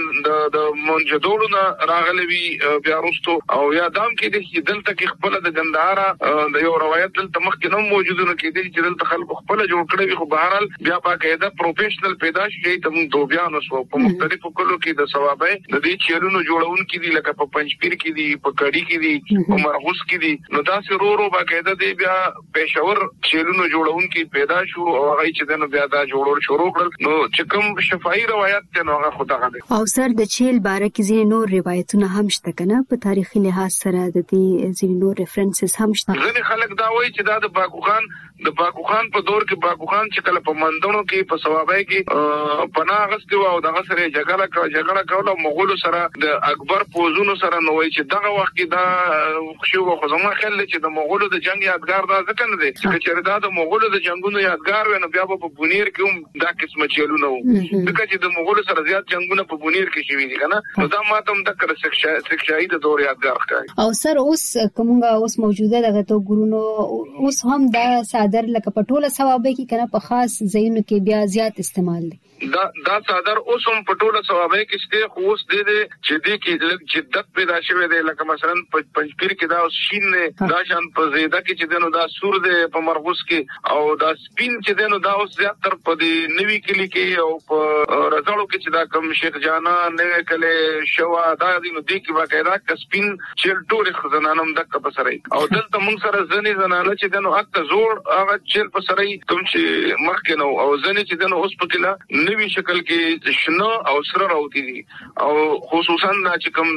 د منجدولو نه راغلي وي بیا وروسته او یا دام کې دي چې دلته کې خپل د ګندهارا د یو روایت دلته مخکې نو موجوده کې دي چې دلته خلکو خپل جوړ کړی خو بهرحال بیا باقاعده پروفیشنل پیدا شي ته دوبیانو سو په مختلفو کلو کې د ثوابای د دې چیرونو جوړون کې دي لکه په پنځپیر کې دي په کړي کې دي په مرغوس کې دي نو دا سرورو باقاعده دی بیا پېښور چیرونو جوړون کې پیدا شو او هغه چې دنو بیا دا جوړول شروع کړل نو چې کوم شفاهي روایت ته نو هغه خدای غږ او سر د چیل باره کې ځینې نور روایتونه هم شته کنه په تاریخي لحاظ سره د دې ځینې نور ریفرنسز هم شته ځینې خلک دا وایي چې دا د باکو خان په دور کې باکو خان چې کله په مندونو کې په ثوابای کې پناه غستو او دغه سره جګړه کوله مغولو سره د اکبر پوزونو سره نو وایي چې دغه وخت کې دا خو خو زما خیال چې د مغولو د جنگ یادګار دا ځکه نه دی چې دا د مغولو د جنگونو یادګار ونه بیا په بونیر کې هم دا قسمه چلونه وو ځکه چې د مغولو سره زیات جنگونه په بونیر کې شوي دي کنه نو دا ماته هم د سکشاهي د دور یادګار ښکاري او سر اوس کومه اوس موجوده دغه تو ګورونو اوس هم دا صادر لکه پټوله ثوابه کې کنه په خاص ځایونو کې بیا زیات استعمال دي دا صادر اوس هم پټوله ثوابه کې شته خو اوس د چې دې کې لږ جدت پیدا شوه دی لکه مثلا پنځپیر کې دا اوس شین نه دا شان په زیاده کې چې دنو دا سور دی په مرغوس کې او دا سپین چې دنو دا اوس زیات تر په دې نوي کلی کې او په رزړو کې چې دا کم شیخ جانا نوې کله شوا دا دینو دې کې باقاعده کسپین چل ټول خزانانم دک په سره او دلته موږ سره ځنې زنانه چې دنو اکته زوړ هغه چل په سره کوم چې مخکې نو او ځنې چې دنو اوس په کله نوی شکل کې شنو او سره راوتی دي او خصوصا چې کوم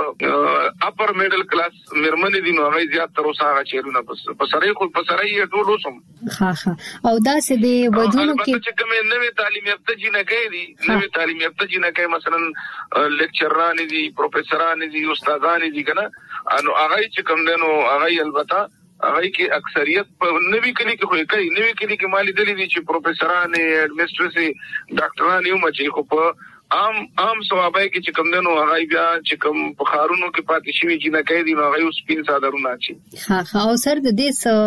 د اپر میډل کلاس مرمنې دي نو هغه زیات تر اوسه هغه چیرونه په سره یې ټول اوسم او دا سه دی ودونو کې چې کوم نوې تعلیم یافته جنکې دي نوې تعلیم یافته جنکې مثلا لیکچران دي پروفیسوران دي استادان دي کنه انو هغه چې کوم دنو هغه البته هغه کې اکثریت په نوی کلی کې خو کوي نوی کلی کې مالي دلی دي چې پروفیسوران ایڈمنسټریټر ډاکټران یو مچې خو په عام ثوابای کې چې کوم دنو هغه بیا چې کوم په خارونو کې پاتې شوی چې نه کوي دي نو هغه سپین صادرونه چی او سر د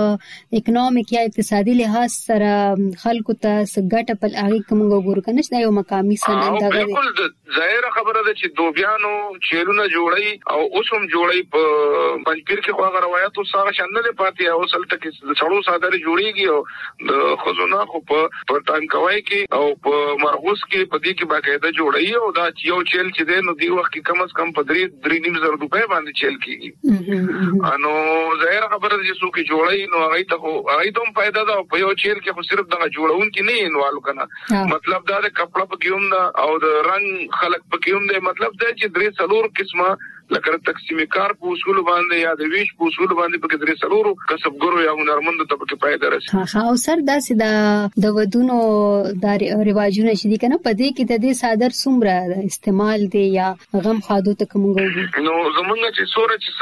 دې اکونومیک یا اقتصادي لحاظ سره خلکو ته سګټه په هغه کوم وګورو کنه چې یو مقامي سند دا بالکل ظاهر خبره ده چې دوبیانو چیرونه جوړي او اوسم جوړي په پنځپیر کې خو هغه روایت او ساغه شندل پاتې او اصل ته کې څړو صادر جوړيږي او د خزونه خو په ټانکوي کې او په مرغوس کې په دې کې باقاعده جوړي او دا یو چیل چې دی نو دی وخت کې کم از کم په 3.5 روپے باندې چیل کیږي انو ظاهر خبره چې څوک جوړي نو هغه ته هم پیدا ده په یو چیل کې خو صرف دغه جوړون کې نه انوالو کنه مطلب دا د کپڑا په کېوم دا او د رنگ خلق په کېوم دی مطلب دا چې 3 قسمه لکه تقسیم کار په اصول باندې یا د ویش په اصول باندې په کې 3 کسبګرو یا هنرمند ته په کې پیدا رسي او سر داسې د ودونو د رواجونو چې دي کنه په دې کې د دې صادر څومره استعمال دی یا غم خادو ته کومګو نو زمونږ چې سوره چې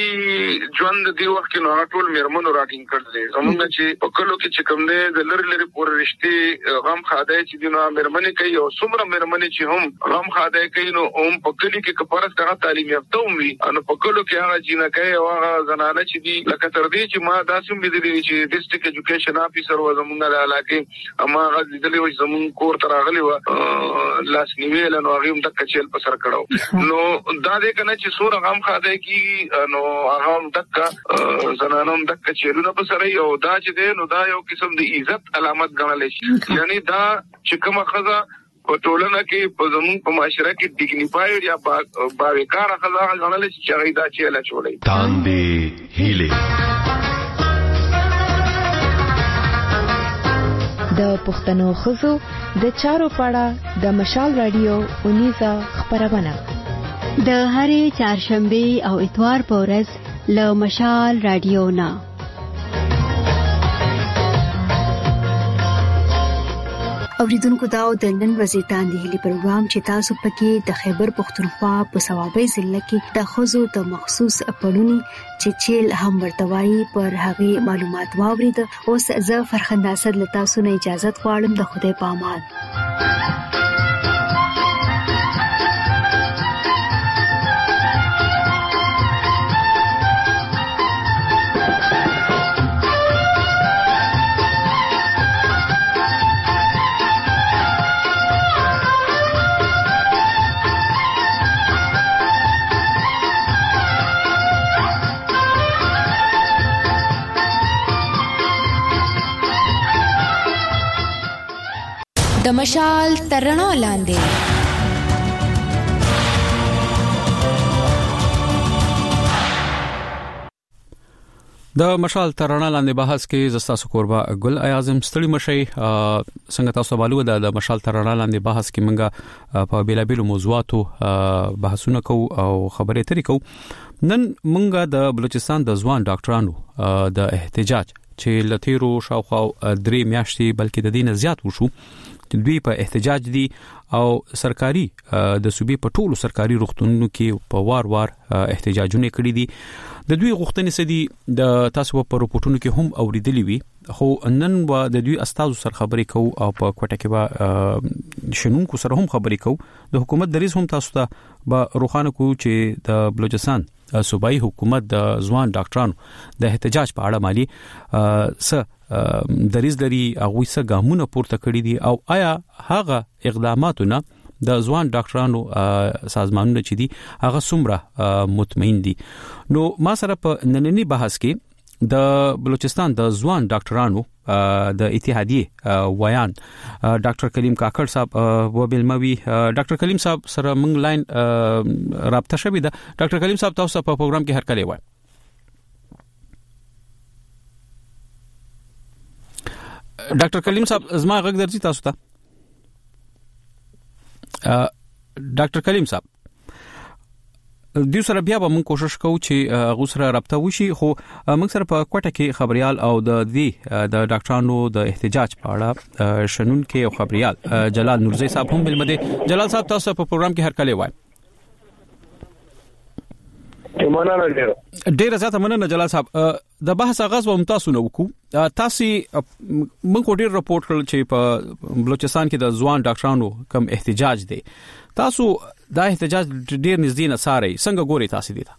سماجی ژوند دی وخت کې نو ټول مرمنو راټینګ کړل زمونږ چې په کلو کې چې کوم نه د لری پورې رښتې غم خاده چې دي نو مرمنې کوي او څومره مرمنې چې هم غم خاده کوي نو هم په کلی کې کپارس ته تعلیم تومي انو په کلو کې هغه جنکې او هغه زنانه چې دي لکه تر دې چې ما داسې مې دي چې ډیسټریکټ ایجوکیشن افیسر و زمونږ د علاقې اما هغه دلې و زمونږ کور تر راغلی و لاس نیول نو هغه هم د کچل په سر کړو نو دا دې کنه چې سور غم خاده کی نو هغه هم دک زنانوم دک کچلونه په سر یو دا چې دی نو دا یو قسم د عزت علامت ګڼل شي یعنی دا چې کومه خزه په ټولنه کې په زمون په معاشره کې ډیګنیفاید یا باوقار خزه غنل چې هغه دا چې لا چولې تاندې هیله د پښتنو خزو د چارو پاړه د مشال رادیو 19 خبرونه د هرې چهارشنبه او اتوار په ورځ له مشال رادیو نه اوریدونکو دا د نن ورځې تاندې هلي پروګرام چې تاسو پکې د خیبر پختونخوا په صوابۍ ضلع کې د خزو د مخصوص پړونی چې چیل هم ورتوي پر هغه معلومات واورید اوس زه فرخنده اسد له تاسو نه اجازه غواړم د خدای په امان د مشال ترڼا لاندې. د مشال ترڼا لاندې بحث کې زستاسو قربا ګل اعظم ستړي مشي څنګه تاسو بالو د مشال ترڼا لاندې بحث کې منګه په بیلابیلو موضوعاتو بحثونه کوو او خبرې اترې کوو. نن منګه د بلوچستان د ځوان ډاکټرانو د احتجاج چې لتیرو شاوخوا 3 میاشتې بلکې د دینه زیات وشو چې دوی په احتجاج دي او سرکاري د صوبې په ټولو سرکاري روغتونونو کې په وار احتجاجونه کړي دي. د دوی غوښتنې سدي د تاسو په رپورټونو کې هم اوریدلې وي، خو نن و د دوی استادو سره خبرې کوو او په کوټه کې به شنونکو سره هم خبرې کوو. د حکومت دریز هم تاسو ته به روخانه کوو چې د بلوچستان صوبایي حکومت د ځوان ډاکټرانو د احتجاج په اړه مالی دریز لري، هغه څه ګامونه پورته کړی دي او آیا هغه اقداماتونه د ځوان ډاکټرانو سازمانونو چې دي هغه څومره مطمئن دي. نو ما سره په نننی بحث کې د بلوچستان د ځوان ډاکټرانو د اتحادیه ویان ډاکټر کلیم کاکړ صاحب وبلموي. ډاکټر کلیم صاحب سره موږ لاین رابطه شوې ده. ډاکټر کلیم صاحب تاسو په پروګرام کې هر کله وای. ډاکټر کلیم صاحب زما غږ درځي تاسو ته؟ ډاکټر کلیم صاحب د سره بیا به موږ کوشش کوو چې غوسره رابطه وشي، خو موږ سره په کوټه کې خبريال او د ډاکټرانو د احتجاج په اړه شنونکو او خبريال جلال نورزي صاحب هم بلمده. جلال صاحب تاسو په پروګرام کې هر کله وای. ډیر زیاته مننه جلال صاحب. د بحث آغاز و متاسو نو کو تاسو موږ ډیر رپورټ کړل چې په بلوچستان کې د ځوان ډاکټرانو کم احتجاج دی. تاسو دا احتجاج ډیر نږدې نه ساري څنګه ګوري تاسو دي؟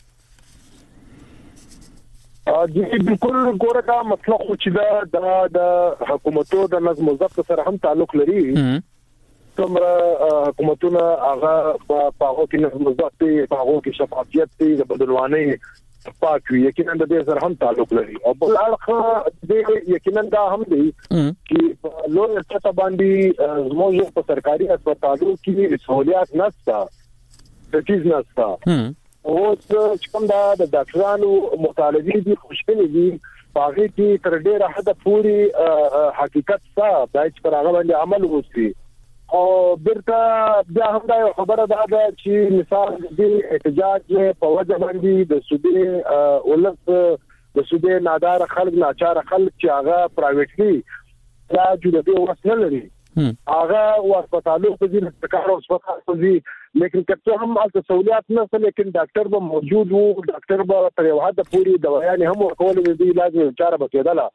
جی بالکل ګوره دا مطلب خو چې د حکومتو د نظم او ضبط سره هم تعلق لري. کومه حکومتونه هغه په هغه کې نظم او ضبط په هغه کې شفافیت د بدلواني پاکي یقینا د دې سره هم تعلق لري. او بل اړخ د یقینا دا هم دی چې لوی سطح باندې زموږ په سرکاري هسپتالونو کې سہولیات نشته، د چیز نشته. او چې کوم دا د ډاکټرانو مطالبه دي خوشبینه دي باغې کې تر ډیره حد پوري حقیقت څه باید پر هغه باندې عمل وشي. او برته بیا هم دا خبره ده چې مثال د احتجاج په وجه باندې د صوبې ولس د صوبې نادار خلک ناچار خلک چې هغه پرایویټلی لا جوړه وسنه لري هغه هسپتالونو په دې ټکارو هسپتال دي، لیکن کته هم د سہولیات نه سره، لیکن ډاکټر به موجود وو، ډاکټر به تر یو حد پوري دوايان هم ورکول دي، علاج چاره بکیدله.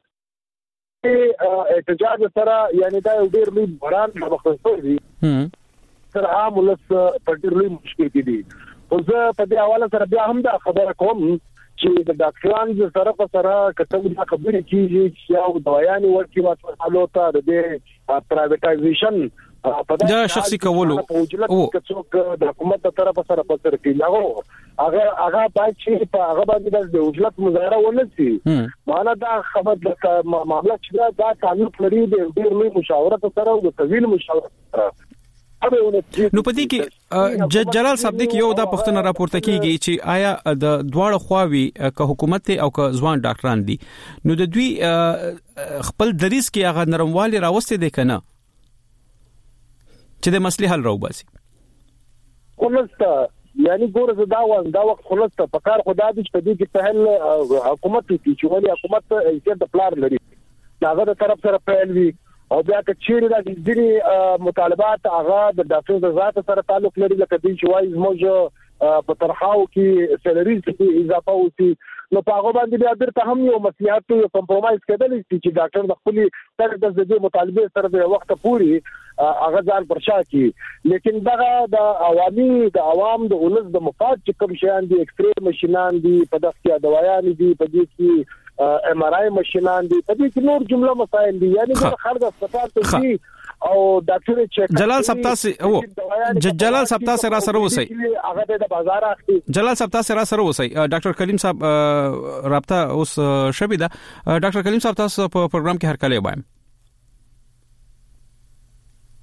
احتجاج سره یعنی دا ډیر لوی بحران مختصر دي سره عام ولس په ډیر لوی مشکل کې دي. او زه په دې حواله سره بیا هم دا خبره کوم چې د ډاکټرانو سره په سره کته د خبرې کیږي چې یو دوايان ورکړي واسطه ته د پرایویټایزیشن دا شخصي کولو او څوک د حکومت طرف سره په سر کې هغه باید چې په هغه باندې د وجلت مظاهره ونسي. معنا دا خبر د معاملې چې دا تعلق لري د ډیر لوی مشاورت سره او د طویل مشاورت سره. نو پدې کې جلال صاحب دې یو دا پښتنه راپورته کیږي چې آیا د دواړه خواوي که حکومت او که ځوان ډاکټران دي نو د دوی خپل دریس کې هغه نرموالي راوستي دي کنه چې د مسلې حل راوباسي؟ خلصته یعنی ګوره دا وخت خلصته په کار خدا دې چې په دې کې په حکومت کې چې ولې حکومت یې د پلان لري داغه د طرف سره پیل وی او بیا که چیرې د ځینې مطالبات هغه د ډاکټر د ذات سره تعلق لري لکه دې چې وایي موږ په ترخاو کې سیلریز کې اضافه وسی نو په هغه باندې بیا درته هم یو مصلحت یو کمپرمایز کېدل چې ډاکټر د خپل تر د دې مطالبه سره د وخت پوري هغه ځان پرشا کی. لیکن دغه د عوام د ولس د مفاد چې کوم شیان دي ایکس-ری ماشينان دي په دغه کې دوايان دي په دې کې ام آر آی ماشينان دي په دې کې نور جمله مسائل دي یعنی د خلک هسپتال ته دي او ډاکټر چیک جلال صاحب تاسو جلال صاحب تاسو را سره وسی هغه د بازار اخلي. جلال صاحب تاسو را سره وسی ډاکټر کلیم صاحب رابطه اوس شبي ده. ډاکټر کلیم صاحب تاسو په پروګرام کې هر کله وایم.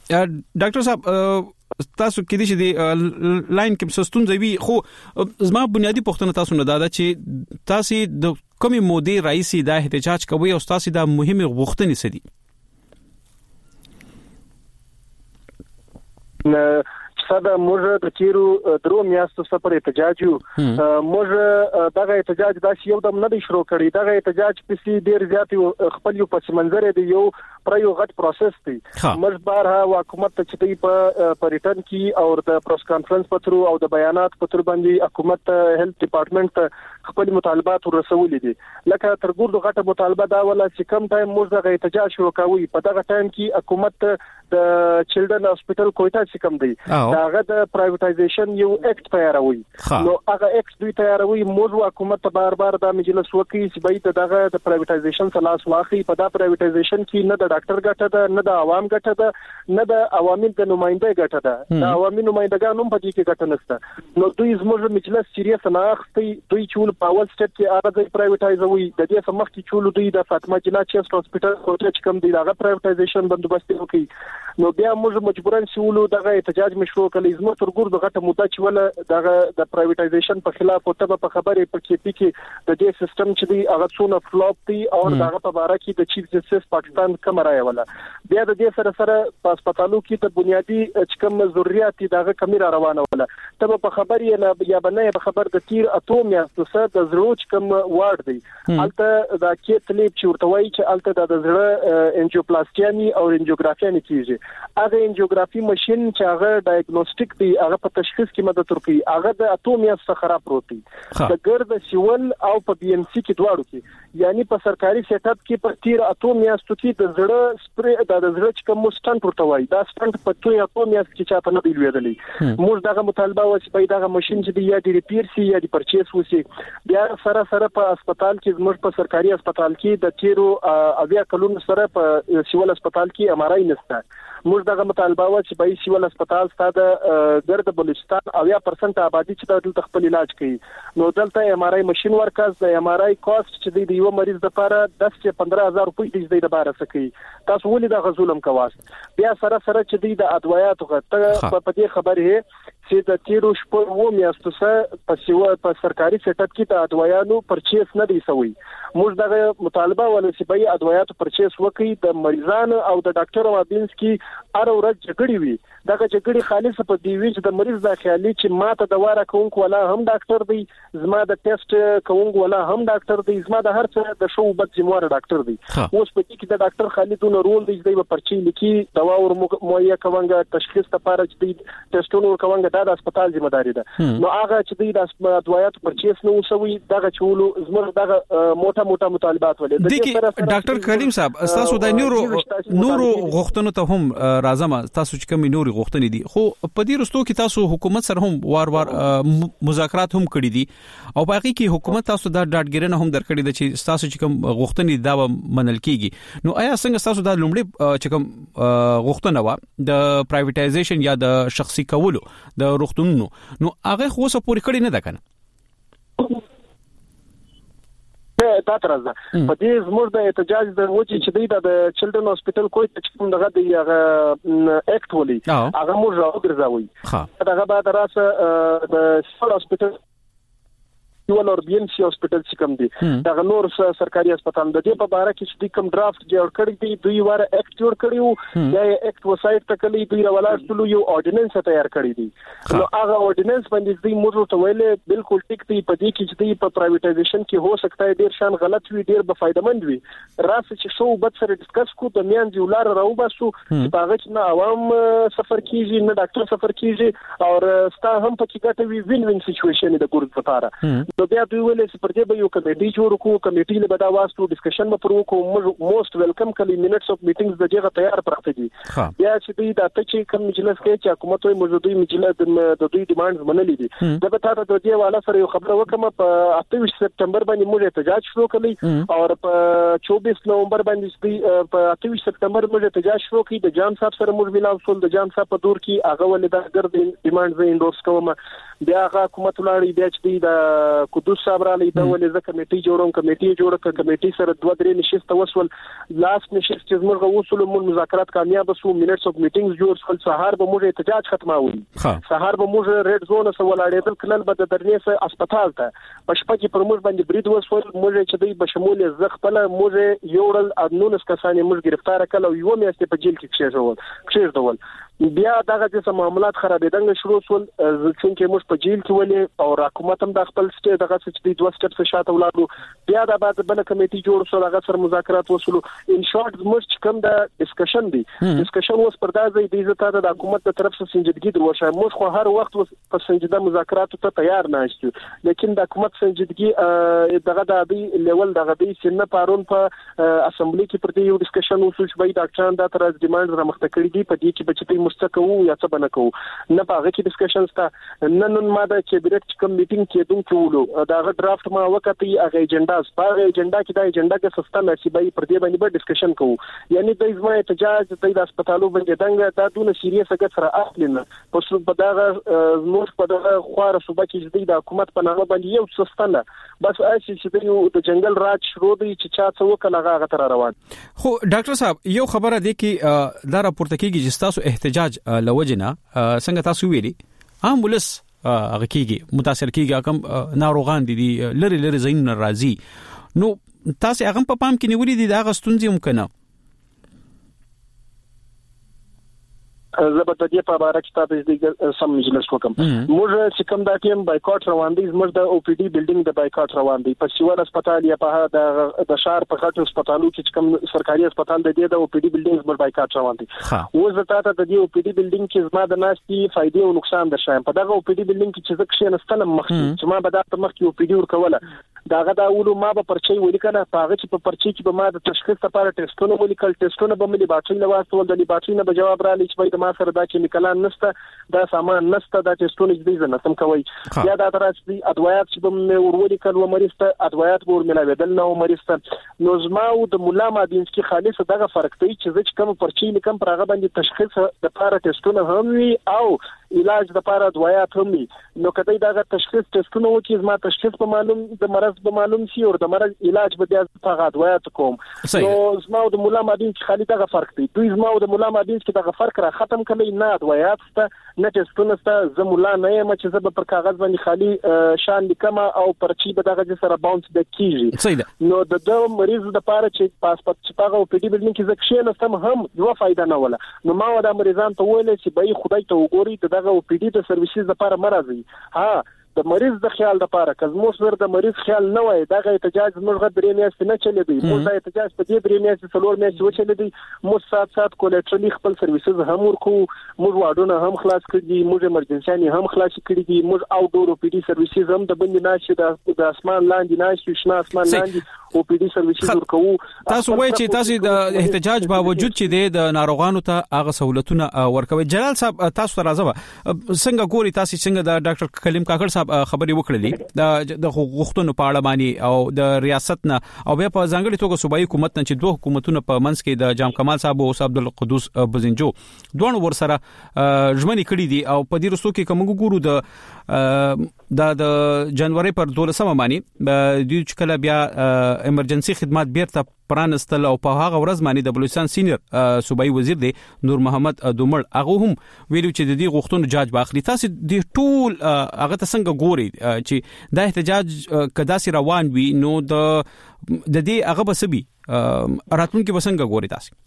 ډاکټر صاحب تاسو کې دې چې د لاین کې سستون زوی خو زما بنیادی پوښتنه تاسو نه دادا چې تاسو د کومې مودې رئیسي د احتجاج کوي او تاسو د مهمه غوښتنې سدي صدا موږ د تیرو درو میاشتو سفر احتجاج یو موږ دغه احتجاج د یو دم نه شروع کړی دغه احتجاج په سي ډیر زیات خپل یو پس منظر دی یو پرایو غټ پروسس دی موږ بارها حکومت ته چې په ریټرن کې او د پریس کانفرنس پترو او د بیانات پتر باندې حکومت هیلث ډپارټمنټ خپل مطالبات ورسولې دي لکه ترګور د غټه مطالبه دا ولا چې کم ټایم موږ دغه احتجاج شروع کوي په دغه ټایم کې حکومت د چلډرن هاسپټل کوټه چې کم دی هغه د پرایویټایزیشن یو اکټ تیاروي نو هغه اکټ دوی تیاروي موږ حکومت ته بار د مجلس وکړي چې باید دغه د پرایویټایزیشن سلاس واخلي په دا پرایویټایزیشن کې نه د ډاکټر ګټه ده نه د عوام ګټه ده نه د عوامي د نمائنده ګټه ده د عوامي نمائندګانو په دې کې ګټه نشته نو دوی زموږ مجلس سیریس نه اخستي دوی چول په اول سټپ کې هغه د پرایویټایزوي د دې سمخ کې چول دوی د فاطمه جنہ چیست هاسپټل کوټه چې کوم دی هغه پرایویټایزیشن بندوبست وکړي نو بیا موږ مجبورن شولو دغه احتجاج مشروع کړي زموږ ترګور د غټه مدته چې ول دغه د پرایویټایزیشن په خلاف او ته په خبرې په کې کې د دې سیستم چې دی هغه څونه فلوپ دی او دغه په اړه کې د چیف جسټس پاکستان کوم راي ولا بیا د دې سره په هسپتالو کې د بنیادی کوم ضرورت دغه کمی را روانه ولا ته په خبرې نه یا بنه په خبر د تیر اتوم یا د زروج کوم وارد دی البته د کې تلیب چې ورته وایي چې البته د زړه انجیوپلاستیانی او انجیوګرافیانی کیږي هغه انجیوګرافي ماشين چې هغه ډایګنوستیک دی هغه په تشخیص کې مدد ورکوي هغه د اتوم یا څخه خراب پروت دی د ګرد سیول او په بي ام سي کې دواړو کې یعنی په سرکاري سیټ اپ کې په تیر اتوم یا ستوکی د زړه سپری د زړه چې کوم سټنټ ورته وایي دا سټنټ په توي اتوم یا کې چاته نه دی ویلې موږ دغه مطالبه و چې په دغه ماشين چې دی یا دی ریپیر سي یا دی پرچیس وسی بیا سره په هسپتال کې زموږ په سرکاري هسپتال کې د تیرو اویا کلونو سره په سیول هسپتال کې ام ار آی نشته موږ دغه مطالبه و چې په سیول هسپتال ستاسو ګرد بلوچستان اویا % آبادی چې دلته خپل علاج کوي نو دلته ام ار آی ماشين ورکاز د ام ار آی کاست چې د یو مریض لپاره 10-15,000 روپۍ د دې لپاره سکی تاسو ولې د غزولم کواست بیا سره چې د ادویاتو غته په دې خبره چې د تیرو شپږ و میاشتو په سیوا په سرکاري سیټ اپ کې د ادویانو پرچیس نه دی سوی موږ دغه مطالبه ولې چې به ادویاتو پرچیس وکړي د مریضانو او د ډاکټر وابینس کې هر ورځ جګړې وي دغه جګړې خالص په دی وی چې د مریض د خیالي چې ماته د واره کوونکو ولا هم ډاکټر دی زما د ټیسټ کوونکو ولا هم ډاکټر دی زما د هر څه د شو بد ذمہوار ډاکټر دی اوس په دې کې د ډاکټر خالدونو رول دی چې په پرچی لیکي دوا ور مویه کوونګه تشخیص لپاره چې ټیسټونو کوونګه د هسپتال ذمہ داری ده نو هغه چې د ادویاتو پرچیس نه وسوي دغه چولو زموږ دغه موټه مطالبات ولې ډاکټر کریم صاحب تاسو د نورو غوښتنو ته هم راځم تاسو چې کوم نوري غوښتنې دي خو په دې رستو کې تاسو حکومت سره هم وار مذاکرات هم کړی دي او باقي کې حکومت تاسو دا ډاډګرنه هم درکړي دي چې تاسو چې کوم غوښتنې دا منل کیږي نو آیا څنګه تاسو دا لومړی چې کوم غوښتنه و د پرایویټایزیشن یا د شخصي کولو د روغتونونو نو هغه خو څه پوری کړی نه ده کنه دا ترازه په دې زموږ د احتجاج د وجې چې د چلډرن هاسپټل کوی ته کوم دغه د اکټ ولي هغه موږ راوګرځوي دغه بعد راسه د سفر هاسپټل یو لور بي ام سي هاسپټل چې کوم دي دا نور سرکاري هسپتال د دې په اړه کې چې کوم ډرافټ جوړ کړی دی دوی واره اکټ جوړ کړیو یا اکټ وسایت تکلی دوی راولاشتلو یو اورډیننس تیار کړی دی نو هغه اورډیننس باندې دوی موږ ته ویلې بالکل ټیک دی په دې کې چې دی په پرایویټایزیشن کې هو سکتا ہے ډیر شان غلط وي ډیر به فائدمند وي راس چې شو بد سره ډسکس کو د میان دی ولار راو باسو چې هغه چې نه عوام سفر کیږي نه ډاکټر سفر کیږي او ستا هم په کې ګټه وی وین وین سچويشن د ګورد لپاره نو بیا دوی ولې چې پر دې به یو کمیټي جوړ کو کمیټي له بدا واسطو ډسکشن به پرو کو موست ویلکم کلی منټس اف میټینګز د دې تیار پراته دي بیا چې دوی د اتچې کوم مجلس کې چې حکومت وي موجودي مجلس د دوی ډیماندز منلې دي دا به تاسو د دې والا سره یو خبره وکم په 28 سپتمبر باندې موږ احتجاج شروع کړی او په 24 نومبر باندې په 28 سپتمبر موږ احتجاج شروع کړی د جام صاحب سره موږ ویلا وصول د جام صاحب په دور کې هغه ولې د ګرد ډیماندز انډورس کوم بیا هغه حکومت ولري بیا چې د قدوس صاحب را لیدا ولې ځکه کمیټي جوړه سره 2-3 نشست وسول لاست نشست چې موږ وصول مون مذاکرات کامیاب شو مینټس اف میټینګز جوړ شول سهار به موږ احتجاج ختماوي سهار به موږ ریډ زون سره ولاړېدل کلن به د درنې سره هسپتال ته پښپا کې پر موږ باندې برید وسول موږ چې دوی بشمول زغپله موږ یوړل انونس کسانې موږ گرفتار کړل یو میاشتې په جیل کې کښېږدول بیا دغه څه معاملات خرابېدل شروع شول چې موږ په جیل کې ولې او حکومت هم د خپل سټیټ دغه چې 2 سټپ شاته ولاړو بیا د بعد بل کمیټي جوړ شو هغه سره مذاکرات وسول ان شارټ موږ کوم د ډسکشن اوس پر دا ځای د عزت د حکومت د طرف څخه سنجیدګي دروشه موږ خو هر وخت په سنجیده مذاکراتو ته تیار نه یو لیکن د حکومت سنجیدګي دغه د دې لیول دغه د سینه پارون په اسمبلی کې پر دې یو ډسکشن وسو چې به ډاکټران دا تر ډیماند را مخته کړی دي په دې کې بچي مستقو یا څه بنکو نه پاغه کې ډسکشن ستا نن ما د کیبنټ کوم میټینګ کې دوم کولو دا ډرافټ ما وکړی هغه ایجنډا سپاره ایجنډا کې دا ایجنډا کې سستا نصیبای پر دې باندې به ډسکشن کوو یعنی د ازما احتجاج د هسپتالو باندې دنګ دا دونه سیریس هغه سره اخلنه پس په دا نور په دا خواره صوبه کې د حکومت په نامه باندې یو سستا نه بس اسی چې د جنگل راج شروع دی چې چا څه وکړه هغه تر روان خو ډاکټر صاحب یو خبره دی کې دا راپورته کیږي چې تاسو احتجاج لوجنه څنګه تاسو ویلي عام ولس هغه کیږي متاثر کیږي کوم ناروغان دي لری زین ناراضي نو تاسو هغه په پام کې نیولې دي دا غستونځي ممکنه زبر د دې په اړه کې تاسو د سم مجلس وکم موږ چې کوم دا ټیم بایکاټ روان دي موږ د او پی ډي بلډینګ د بایکاټ روان دي په سیوال هسپتال یا په د شهر په خاطر هسپتالو کې کوم سرکاري هسپتال د او پی ډي بلډینګ موږ بایکاټ روان دي و زه تاسو د دې او پی ډي بلډینګ کې زما د ناشتي فائدې او نقصان درشم په دغه او پی ډي بلډینګ کې چې زه کې نستلم مخکې چې ما به دا مخکې او پی ډي ورکوله داغه دا اولو ما به پرچي ولیکنه پاغه چې په پرچي کې به ما د تشخیص لپاره ټیسټونه ولیکل ټیسټونه به ملي باټري لواسول د باټري نه به جواب را لې چې ما سره دا کیمیکلان نشته دا سامان نشته دا ټیسټونه دې نه سم کوي یا دا ترڅ ادویات چې به وروري کړو مریض ته ادویات ور ملاویدل نو مریض ته نو زما او د مولا مادینسکي خالص دغه فرق دی چې کوم پرچي لیکم پر هغه باندې تشخیص د لپاره ټیسټونه هم وي او علاج د لپاره ادویات هم وي نو کله دا تشخیص ټیسټونه وکي زما تشخیص په معلوم د مرض په معلوم شي او د مرض علاج به د هغه ادویات کوم نو زما او د مولا مادینسکي خالص دغه فرق دی دوی زما او د مولا مادینسکي دغه فرق را ختم کړي نه ادویات ته نه ټیسټونه ته زمولا نه یم چې زه په کاغذ باندې خالی شان لیکم او پرچی به دغه سره باونس د کیږي نو د مریض د لپاره چې پاسپورت چې هغه او پی ډي بلډینګ کې ځکه نستم هم یو فائدہ نه ولا نو ما د مریضان ته ویل چې به خدای ته وګوري دغه او پی ډي د سرویسز لپاره مرزي د مریض د خیال لپاره کزمو سره د مریض خیال نه وای دغه احتجاج موږ درې میاشتې نه چلی دی موږ د احتجاج په دې درې میاشتې څلور میاشتې وچلی دی موږ سات کولیټرلی خپل سرویسز هم ورکو موږ واډونه هم خلاص کړی موږ ایمرجنسي هم خلاص کړی دي موږ او ډور او پی ډي سرویسز هم د بند ناشي د اسمان لاندې ناشي شنه اسمان لاندې او پی ډي سرویسز ورکو تاسو وایي چې تاسو د احتجاج باوجود چې د ناروغانو ته هغه سہولتونه ورکوي جلال صاحب تاسو ته راځم څنګه ګوري تاسو څنګه د ډاکټر کلیم کاکړ صاحب خبري وکړلې د غوښتنو په اړه باندې او د ریاست نه او بیا په ځانګړي توګه صوبایي حکومت نه چې دوه حکومتونه په منځ کې د جام کمال صاحب او عبد القدوس بزنجو دوه ور سره ژمنې کړې دي او په دې رسو کې کوم ګورو د جنوري پر 12 باندې د دې کله بیا ایمرجنسي خدمات بیرته پرانستل او په هغه ورځ باندې د بلوچستان سینیئر صوبایي وزیر دی نور محمد دومړ هغه هم ویلو چې د دې غوښتنو جاج باخلي تاسو د ټول هغه ته څنګه ګوري چې دا احتجاج کدا سي روان وي نو د دې هغه بسبي راتلونکي بسنګ ګوري تاسو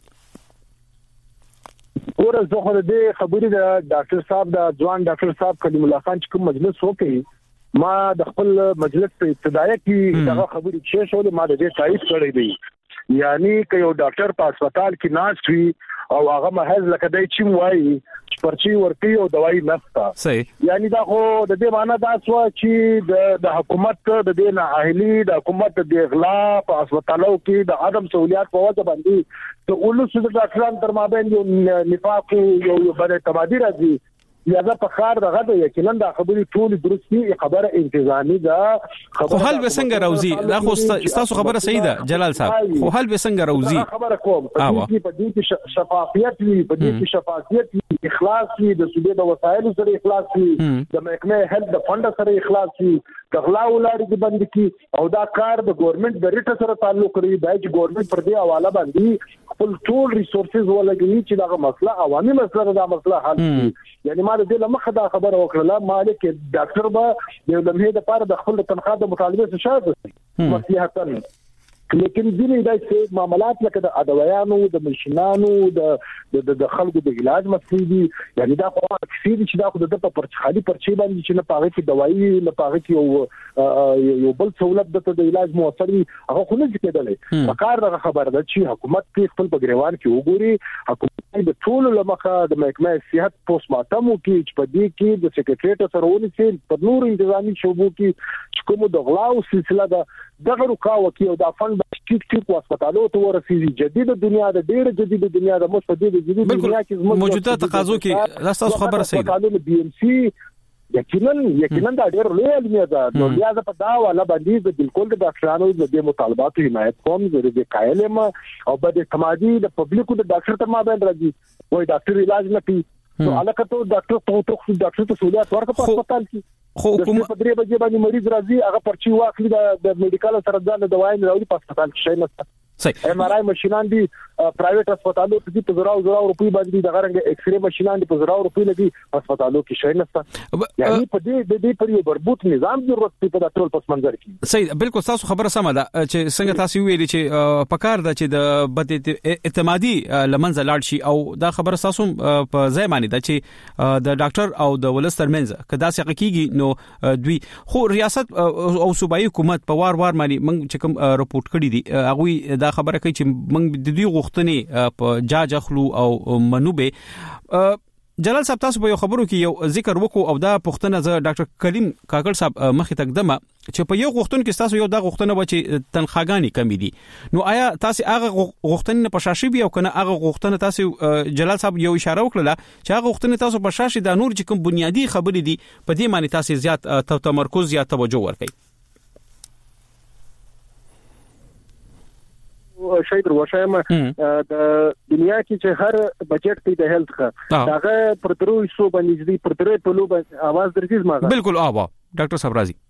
ګوره زه خو دې خبرې د ډاکټر صاحب د ځوان ډاکټر صاحب کلیم الله خان چې کوم مجلس وکړي ما د خپل مجلس په ابتدایي کې دغه خبرې چې شول ما د دې تایید کړې دي یعنی که یو ډاکټر په هسپتال کې ناست وي او هغه محض لکه دای چې وایي پرچی ورکی او دوايي نستا صحیح یعنی دا خو د دې معنی دا څه چې د حکومت د دې نه اهلي د حکومت د اغلا په هسپتالو کې د عدم سہولیات په وجه باندې ته اولس د ډاکټرانو تر مابین یو نفاق یو بل تبادل راځي یا دا په خار دغه د یقینا د خبرې ټول درستي خبره انتظامی ده خو حل وسنګ روزي دا خو تاسو خبره صحیح ده جلال صاحب خو حل وسنګ روزي خبره کوم په دې کې شفافیت وي په دې کې شفافیت وي اخلاص وي د صوبې د وسایلو سره اخلاص وي د محکمه هیلث د فند سره اخلاص وي کغلا ولاري د بند کی او دا کار د ګورنمنت د ریټ سره تعلق لري د ګورنمنت پر دې حواله باندې خپل ټول ریسورسز ولګي چې دا مسله عوامي مسله دا مسله حل کړي یعنی ما د دې لمخه دا خبره وکړه مالک ډاکټر به د لمحې د پاره د خپل تنخواه د مطالبه څخه شاته مصلحتن لیکن ځینې داسې معاملات لکه د ادویانو د ماشینانو د خلکو د علاج مسلې دي یعنی دا خو اکثر چې دا خو د خالي پرچې باندې چې نه پاره کې دوايي نه پاره کې یو بل سہولت د علاج موثر وي هغه خو نه کېدلې فقار د خبر ده چې حکومت په خپل بګریوان کې وګوري حکومت د ټول لمخه د محکمه صحت پوسټ مارټم کې چې په دې کې د سکریټریټ سره ونیسي په نور انتظامی شوبو کې کوم د غلاو سلسله ده دغه رکاو کې او د فند ټیک هسپتالو ته ورسېږي جديد دنیا د ډېر جديد دنیا د مستدید جديد دنیا کې موجوده تقاضو کې تاسو خبره صحیح ده بي ام سي یقینا دا ډېر لوی علمي ده نو بیا په دا ولا باندې د بالکل د ډاکټرانو د مطالباتو حمایت کوم ضروري دی قائل ما او د سماجی د پبليکو د ډاکټر ته ما باندې راځي وای ډاکټر علاج نه کوي نو الکه ته ډاکټر ته سہولت ورکړه په هسپتال کې خو کوم په درې بجې باندې مریض راځي هغه پرچی واخلي د میډیکل سره ځان د دوايي راوړي په هسپتال کې شي نه صحیح ام ار آی ماشينان دي پرایویټ هسپتالو کې په زراو روپۍ باندې د غرنګ ایکس ری ماشينان دي په زراو روپۍ لګي هسپتالو کې شي نه یعنی په دې پر یو بربوت نظام ضرورت دی په ټول پس منظر کې صحیح بالکل تاسو خبره سم ده چې څنګه تاسو ویلي چې پکار ده چې د بد اعتمادي لمنځه لاړ شي او دا خبره تاسو په ځای معنی ده چې د ډاکټر او د ولس ترمنځ کدا څه کیږي نو دوی خو ریاست او صوبایي حکومت په وار باندې موږ چې کوم رپورټ کړی دي هغه دا خبره کوي چې موږ د دوی غوښتنې په جاج اخلو او منوبه جلال صاحب تاسو په یو خبرو کې یو ذکر وکړو او دا پښتنه ز ډاکټر کریم کاکړ صاحب مخې تقدمه چې په یو غوښتن کې تاسو یو دا غوښتنه و چې تنخواګانی کمی دي نو آیا تاسو هغه غوښتنه په شاشي بیا او کنه هغه غوښتنه تاسو جلال صاحب یو اشاره وکړه چې هغه غوښتنه تاسو په شاشي د نور چې کوم بنیادی خبرې دي په دې معنی تاسو زیات تمرکز یا توجه ورکړئ شاید روښایم د دنیا کې چې هر بجټ ته د هیلث ښه هغه پر 300 باندې دي پر 3 په لو आवाज درځي ما بالکل آوا ډاکټر صاحب راضي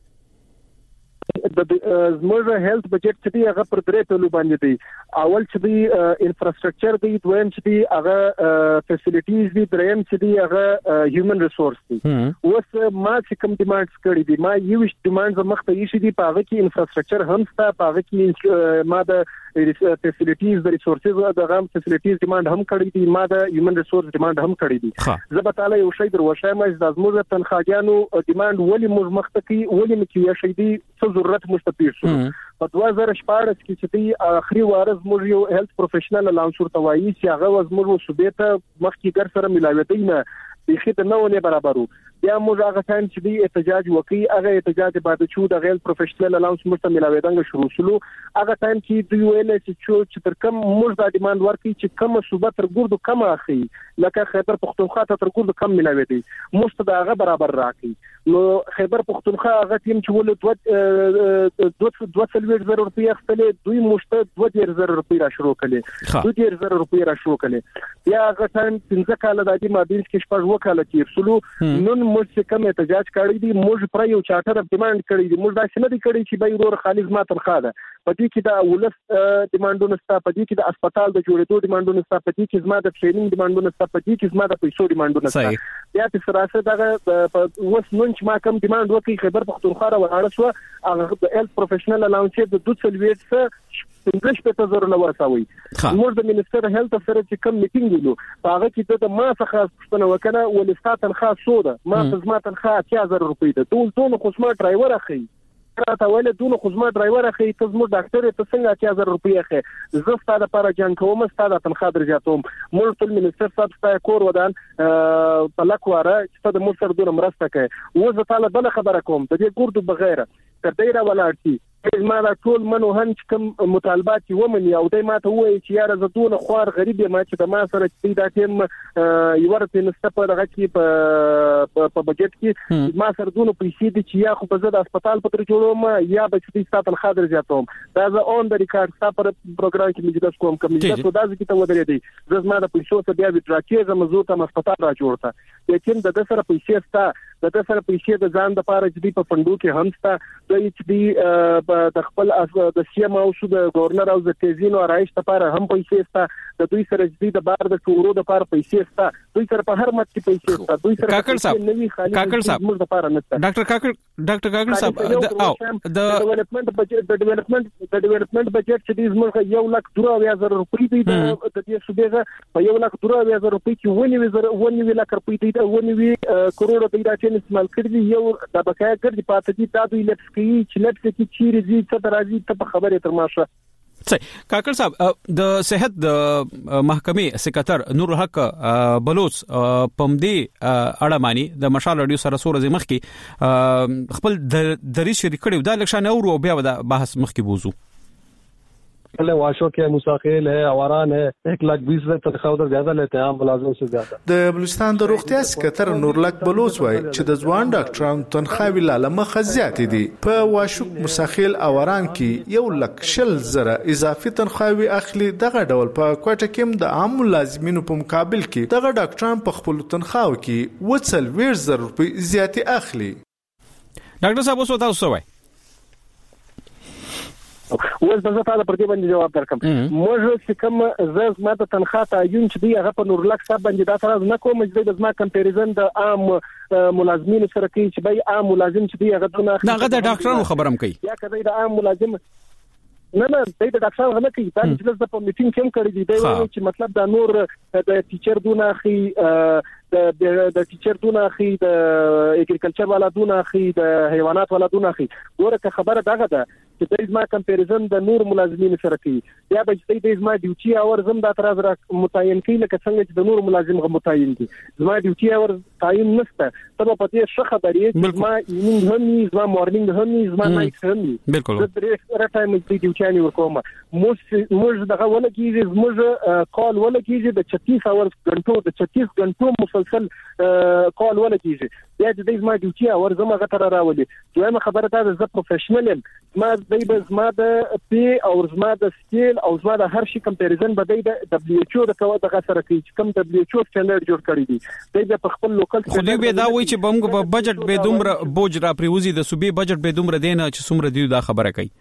د زموږ هیلث بجټ چې دی هغه پر 3 په لو باندې دی اول چې دی انفراستراکچر دی دویم چې دی هغه فیسیلیټیز دی دریم چې دی هغه هیومن ریسورس دی اوس ما چې کوم ډیمانډز کړی دي ما یو ډیمانډز مخته یې شي دی په هغه کې انفراستراکچر هم ستا په هغه کې ما د فیسیلیټیز د ریسورسز د غام فیسیلیټیز ډیمانډ هم کړی دي ما د هیومن ریسورس ډیمانډ هم کړی دي زه به تعالی یو شی دروښایم چې د زموږ تنخواګانو ډیمانډ ولې موږ مخته کی ولې مې کې شي دي څه ضرورت مستفید شو په 2014 کې چې دی اخري وارث موږ یو هیلث پروفیشنل الاونس ورته وایي چې هغه وزموږ صوبې ته مخکې ګر سره ملاوي نه بيخي ته نه برابرو بیا موږ هغه ټایم چې دی احتجاج وکي هغه احتجاج بعد چې د غیر پروفیشنل الاونس مرته ملاویدنګ شروع شلو هغه ټایم چې دی ویل چې تر کوم موږ د ډیماند ورکي چې کوم صوبه تر ګردو کم اخی لکه خیبر پختونخوا ته تر ګردو کم ملاوي دي موږ ته هغه برابر راکې نو خیبر پختونخوا هغه ټیم چې ول 200,000 روپۍ اخلي دوی مشته 200,000 روپۍ را شروع کړي 200,000 روپۍ را شروع کړي بیا هغه ټایم 15 کال د دې مابین کې شپږ وکاله تیر شلو نن موږ کوم احتجاج کړی دی موږ پر یو چارټر اف ډیماند کړی دی موږ دا څه نه دی کړی چې به ورور خالص ما تنخواه ده په دې کې د ولس ډیماندونه ستا په دې کې د هسپتال د جوړېدو ډیماندونه ستا په دې کې زما د ټریننګ ډیماندونه ستا په دې کې زما د پیسو ډیماندونه ستا بیا په سراسر دغه وس نن چې ما کوم ډیماند وکړي خیبر پختونخوا راوړل شو هغه د هیلث پروفیشنل الاونس د 200 څخه 15,000 ورسوي موږ د منیسټر هیلث سره چې کوم میټینګ ویلو هغه کې د ما څخه څنګه وکنه ولستا تنخواه سوده ما زما تنخواه 8000 روپۍ ده ټول خو زما ډرایور اخی راته ویل دونه خو زما ډرایور اخی ته زما ډاکټر ته څنګه 8000 روپۍ اخی زه ستاسو لپاره جان کوم ستاسو تنخواه درجاتوم موږ ټول منیسټر صاحب ستاسو کور ودان په لکواره چې د موږ سره دونه مرسته کوي و زه تعالی بل خبره کوم د دې ګردو بغیر تر ډیره ولاړ شي ما دا ټول منو هن کوم مطالبات ومني او دای ما ته وایي چې یاره زتون خوار غریب ما چې د ما سره چې دا ټیم یورته نسته په دغه کې په بجټ کې ما سره دونه پیسې دي چې یا خو په زړه هسپتال پتر جوړوم یا به چې ستاسو خاطر زیاتوم دا ز اون د ریکارډ ستاسو پر پروګرام کې مجلس کوم کمیټه ته دا ځکه ته ودرې دي زما د پیسو ته بیا وټراکې زموږ ته هسپتال را جوړته لیکن د سره پیسې ستا د سره پیسې د ځان د پاره چې دی په فندو کې هم ستا د ایچ ډي د خپل د سیما او شو د گورنر او د تیزینو رئیس لپاره هم پیسې ستا د دوی سره چې د بار د ټورو د لپاره پیسې ستا دوی سره په هر مت کې پیسې ستا دوی سره کاکړ صاحب موږ لپاره نشته ډاکټر کاکړ صاحب د ډیولپمنٹ بجټ چې دی زموږ 1,02,000 روپۍ دی د دې صوبې په 1,02,000 روپۍ کې 1 لک روپۍ دی 1 کروڑ دی دا چې استعمال کړی یو د بقایا ګرځي پاتې دي دا دوی لپس کې چې لپس کې چیرې دي څه درازي ته په خبره تر ماشه صحیح کاکړ صاحب د صحت د محکمې سکرټر نور حق بلوچ پمدي اړه مانی د مشال رادیو سره سورې مخ کې خپل دری شریک کړي دا لکشان او بیا د بحث مخ کې بوزو वाशों के मुसाखिल है आवारान है 1,20,000 तनख्वाह उधर ज्यादा लेते हैं आम मुलाजिम से ज्यादा د بلوچستان د روغتیا سکرټر نورلک بلوچ وای چې د ځوان ډاکټرانو تنخواهي لاله مخه زیات دي په واشوک مساخیل اوران کې 1,00,000 اضافي تنخواهي اخلي دغه ډول په کوټه کې د عام ملازمینو په مقابل کې دغه ډاکټران په خپل تنخواه کې 40,000 روپۍ زیاتي اخلي ډاکټر صاحب اوس تاسو وای اوس به زه تاسو پر دې باندې جواب درکم موږ چې کوم زه ماته تنخواه تعین چې دی هغه په نورلک صاحب باندې دا سره نه کوم چې د زما کمپیریزن د عام ملازمینو سره کوي چې به عام ملازم چې دی هغه دونه هغه د ډاکټرانو خبرم کوي یا کله د عام ملازم نه د ډاکټر غو نه کوي دا چې د په میټینګ کې کړی دی دا وایي چې مطلب دا نور د ټیچر دونه اخی د ټیچر دونه اخی د اګریکلچر والا دونه اخی د حیوانات والا دونه اخی ورته خبره دغه ده چې د زما کمپیریزن د نور ملازمین سره کوي یا به چې د زما ډیوټي اور زم د اعتراض را متعین کوي لکه څنګه چې د نور ملازم غو متعین دي زما ډیوټي اور تعین نشته تبه پته ښه خبرې چې زما ایونینګ هم زما مورنینګ هم زما نایټ هم بالکل د درې ټایم د ډیوټي ورکوم موږ دغه ولګي موږ کال ولګي د 36 اور غنټو د 36 غنټو مسلسل کال ولګي یا د دې ما ډیوټي اور زما غتر راولي دویمه خبره دا زه پروفیشنل ما دای به زما د پی او زما د سکیل او زما د هر شي کمپیریزن به د دبليو ایچ او د کوه دغه سره کوي چې کوم دبليو ایچ او سټانډرډ جوړ کړی دی د په خپل لوکل خو دوی به دا وایي چې بمګ په بجټ به دومره بوج را پریوزي د صوبې بجټ به دومره دینه چې څومره دی دا خبره کوي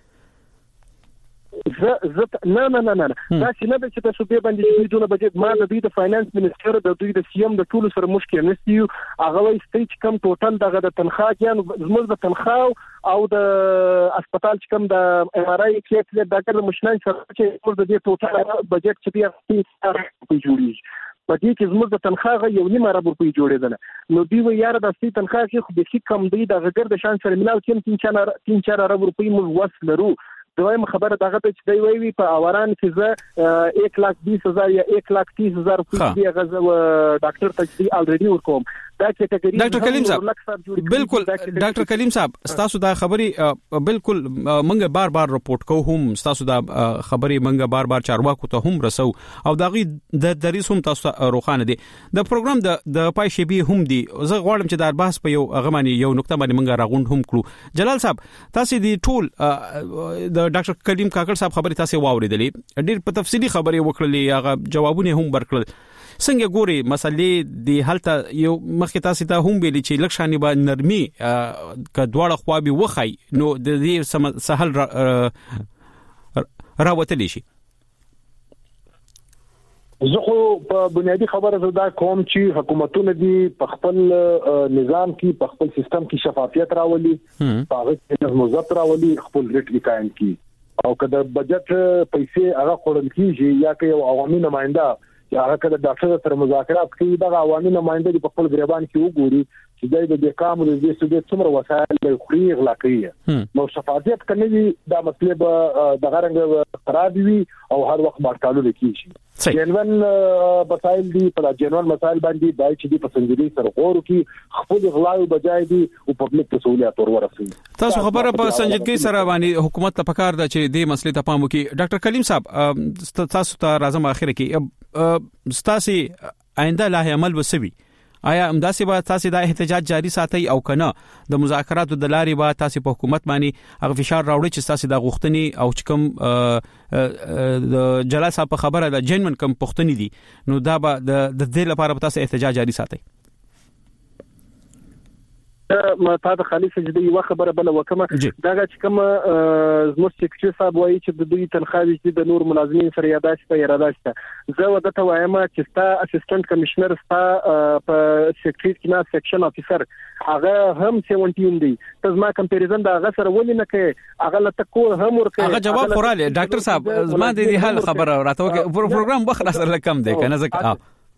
نه دا چې نه د چې تاسو به باندې دوی دونه بجټ ما د دوی د فاینانس منیسټر د دوی د سی ام د ټولو سره مشکل نشي هغه وایي چې کم ټوټل دغه د تنخواه کې زموږ د تنخواه او د هسپتال چې کم د ام ار آی کلیټ د ډاکټر مشنان سره چې موږ د دې ټوټل بجټ چې بیا په جوړیږي په دې کې زموږ د تنخواه 1.5 ارب روپۍ جوړېدل نو دوی یاره د سپی تنخواه کې خو به کم دی د غیر د شان سره ملاو کې 3-4 ارب روپۍ موږ وس لرو دویم خبره دغه چې دی وایي په اوران کې زه 1,20,000 یا 1,30,000 روپۍ دی غزه ډاکټر ته دی الریډي ورکوم دا کټګوري ډاکټر کلیم صاحب بالکل ډاکټر کلیم صاحب تاسو دا خبري بالکل منګه بار رپورټ کوو هم تاسو دا خبري منګه بار چارواکو ته هم رسو او داغي د دریس هم تاسو روخانه دي د پروګرام د پای شبي هم دي زه غواړم چې دا بحث په یو غماني یو نقطه باندې منګه راغوند هم کړو جلال صاحب تاسو دي ټول د ډاکټر کلیم کاکړ صاحب خبري تاسو واوریدلې ډېر په تفصیلی خبري وکړلې هغه جوابونه هم ورکړل څنګه ګوري مسلې دی حالت یو مخکې تاسو ته هم ویلي چې لکشاني با نرمي ک دواړه خوابي وخی نو د دې سهل راوتلی شي زه خو په بنیادی خبره زدا کوم چې حکومتونه دي په خپل نظام کې په خپل سیستم کې شفافیت راولي هغه کې نظم راولي خپل ریټ قائم کی او کله بجټ پیسې هغه خورل کیږي یا که یو عوامي نماینده یا هغه کله ډاکټر سره مذاکرات کوي دا عوامي نماینده په خپل ګریبان کې وګوري چې د کامو د دې سودې څومره وسایل له خوري غلا کوي نو شفافیت کني دا مطلب د غرنګ خراب وي او هر وخت مارکالو لکېږي جنوال مسائل دي په جنوال مسائل باندې دای چې په سنجیدګي سره غور کوي خپل غلاوي بجای دي او پبلک ته سہولیت ورسوي. تاسو خبره په سنجیدګي سره باندې حکومت ته پکار ده چې دې مسلې ته پام وکړي. ډاکټر کلیم صاحب تاسو ته راځم اخر کې ستاسو آینده لایحه عمل وسوي آیا همداسې به تاسو د احتجاج جاری ساتي او کنه د مذاکراتو د لارې به تاسو په حکومت باندې هغه فشار راوړي چې تاسو د غوښتنې او چې کوم د جلسه په خبره د جنمن کوم پښتني دي نو دا به د دې لپاره به تاسو احتجاج جاری ساتي؟ ما تاسو خالي سجدي یو خبره بل وکمه دا چې کوم زموږ سیکریټری صاحب وایي چې د دوی تنخواهي د نور ملازمین سره یاداشته زه ودته وایم چې ستا اسسټنټ کمشنر ستا په سیکریټری کې نه سیکشن افیسر هغه هم 17 دی ته ما کمپیریزن دا هغه سره ولې نه کوي هغه لته کو هم ورکه هغه جواب خوراله ډاکټر صاحب زما د دې حل خبره راته پروګرام وخت سره کم دی کنه ځکه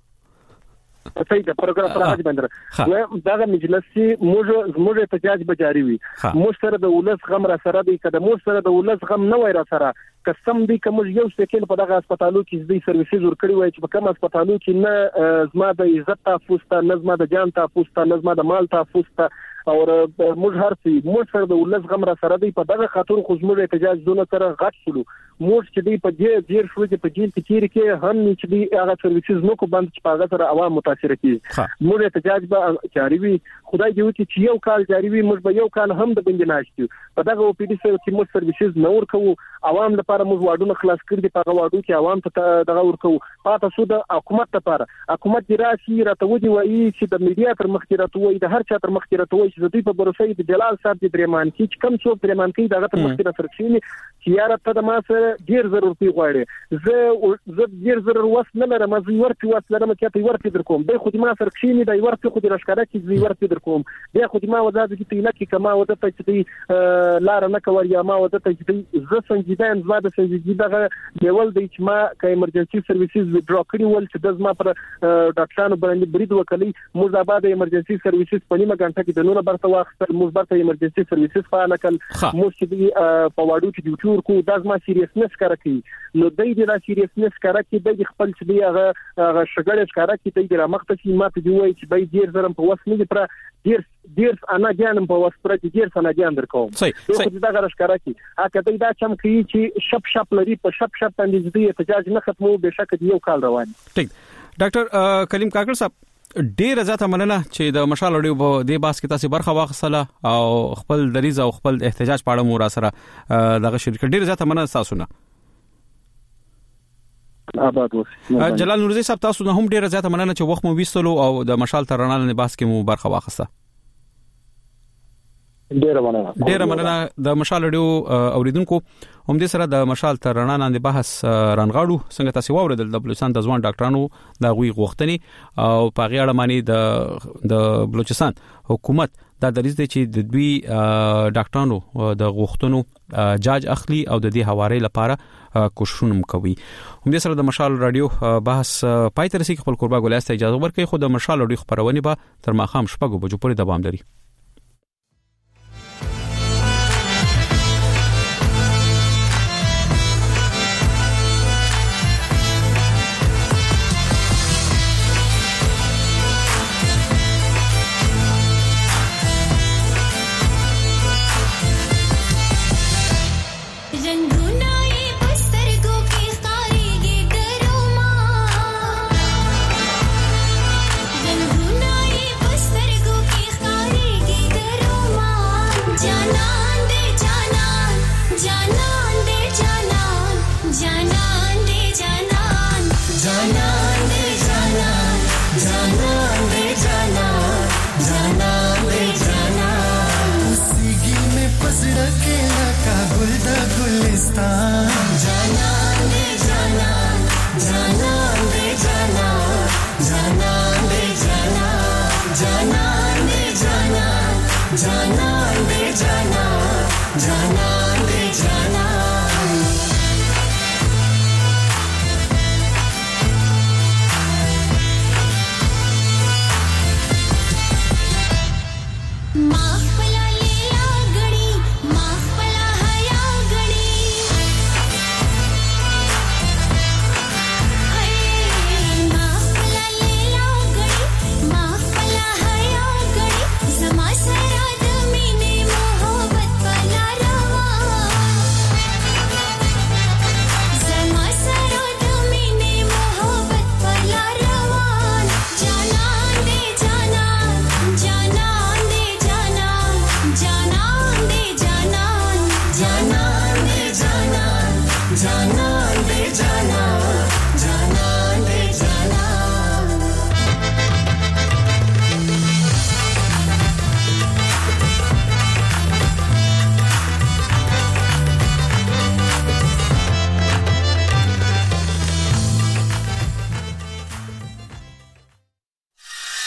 صحیح ده پروګرام پر راځي باندې دا مجلس چې موږ احتجاج به جاری وي موږ سره د ولس غم را سره دی کله موږ سره د ولس غم نه وای را سره قسم دی کوم یو سکیل په دغه هسپتالو کې د سرویسز ورکړي وای چې په کوم هسپتالو کې نه زما د عزت تحفظ ته نه زما د جان تحفظ ته نه زما د مال تحفظ ته او موږ هر څه موږ سره د ولس غم را سره دی په دغه خاطر خو موږ احتجاج زونه سره غټ شلو موږ چې دی په ډیر شو چې په جیل کې هم چې دی هغه سرویسز نو کو بند چې په هغه سره عوام متاثر کیږي موږ احتجاج به جاری وي خدای دې وکړي چې یو کال جاری وي موږ به یو کال هم د بند ناشتو په دغه او پی ډی سره چې موږ سرویسز نو ورکو عوام لپاره موږ واډونه خلاص کړی په هغه واډو کې عوام ته دغه ورکو پاته سود حکومت لپاره حکومت دی راشي راته وایي چې د میډیا تر مخ کې راته وایي د هر چا تر مخ کې راته وایي چې دوی په بروسې د جلال صاحب د درمان کې کم څو درمان کې دغه تر مخ کې راته شي چې یاره ته د ما سره ډیر ضرورت غواړي زه ډیر ضرر وسنه لرم زه ورته وسلم کې ورته در کوم به خو ما سره کښینی دی ورته خو د رشکاره کې زی ورته در کوم به خو ما وځه چې ته لکه کما ودته چې لار نه کوي یا ما ودته چې زه سنجیدان زما د سنجیدګي دغه لیول دی چې ما که ایمرجنسي سرویسز وډرا کړی ول چې د ما پر ډاکټرانو باندې برید وکړي موږ آباد ایمرجنسي سرویسز په نیمه غنټه کې د نور برته واخستل موږ برته ایمرجنسي سرویسز فعال کړل موږ چې په واډو کې ډیوټور کو د ما سیریسنس کار کوي نو دای دې را سیریسنس کار کوي د خپل چې دی هغه شګړې کار کوي د رامخته چې ماته دی وای چې به ډیر زرم په وسنه دي پر ډیر انا جانم په وسپره کې ډیر سنا جان درکوم صحیح دا غرش کار کوي هغه دا چم کوي چې شپ لري په شپ باندې دې احتجاج نه ختمو به شک دی یو کال روان ټیک ډاکټر کلیم کاکړ صاحب ډیر زیاته مننه چې د مشال اړیو په دې باس کې تاسو برخه واخصله او خپل دریز او خپل احتجاج پاړه مو را سره دغه شرکت ډیر زیاته مننه تاسو نه آباد اوسئ. جلال نورزي صاحب تاسو نه هم ډیره زیاته مننه چې وخت مو ویستلو او د مشال ترانه نه باس کې مو برخه واخسته. ډیره مننه د مشال اړیو اوریدونکو هم دې سره د مشال ترانه نه بحث رانغاړو څنګه تاسو واوریدل د بلوچستان د ځوان ډاکټرانو د غوي غوښتنې او په غیړه باندې د بلوچستان حکومت دا دریځ دی چې د دوی ډاکټرانو د غوښتنو جاج اخلي او د دې حواله لپاره کوششونه کوي. هم دې سره د مشال رادیو بحث پای تر سي خپل قربا ګولاسته اجازه ورکړي خو د مشال رادیو خبرونه به تر ماخام شپږو بجو پورې دوام لري. गुलदा गुलिस्तान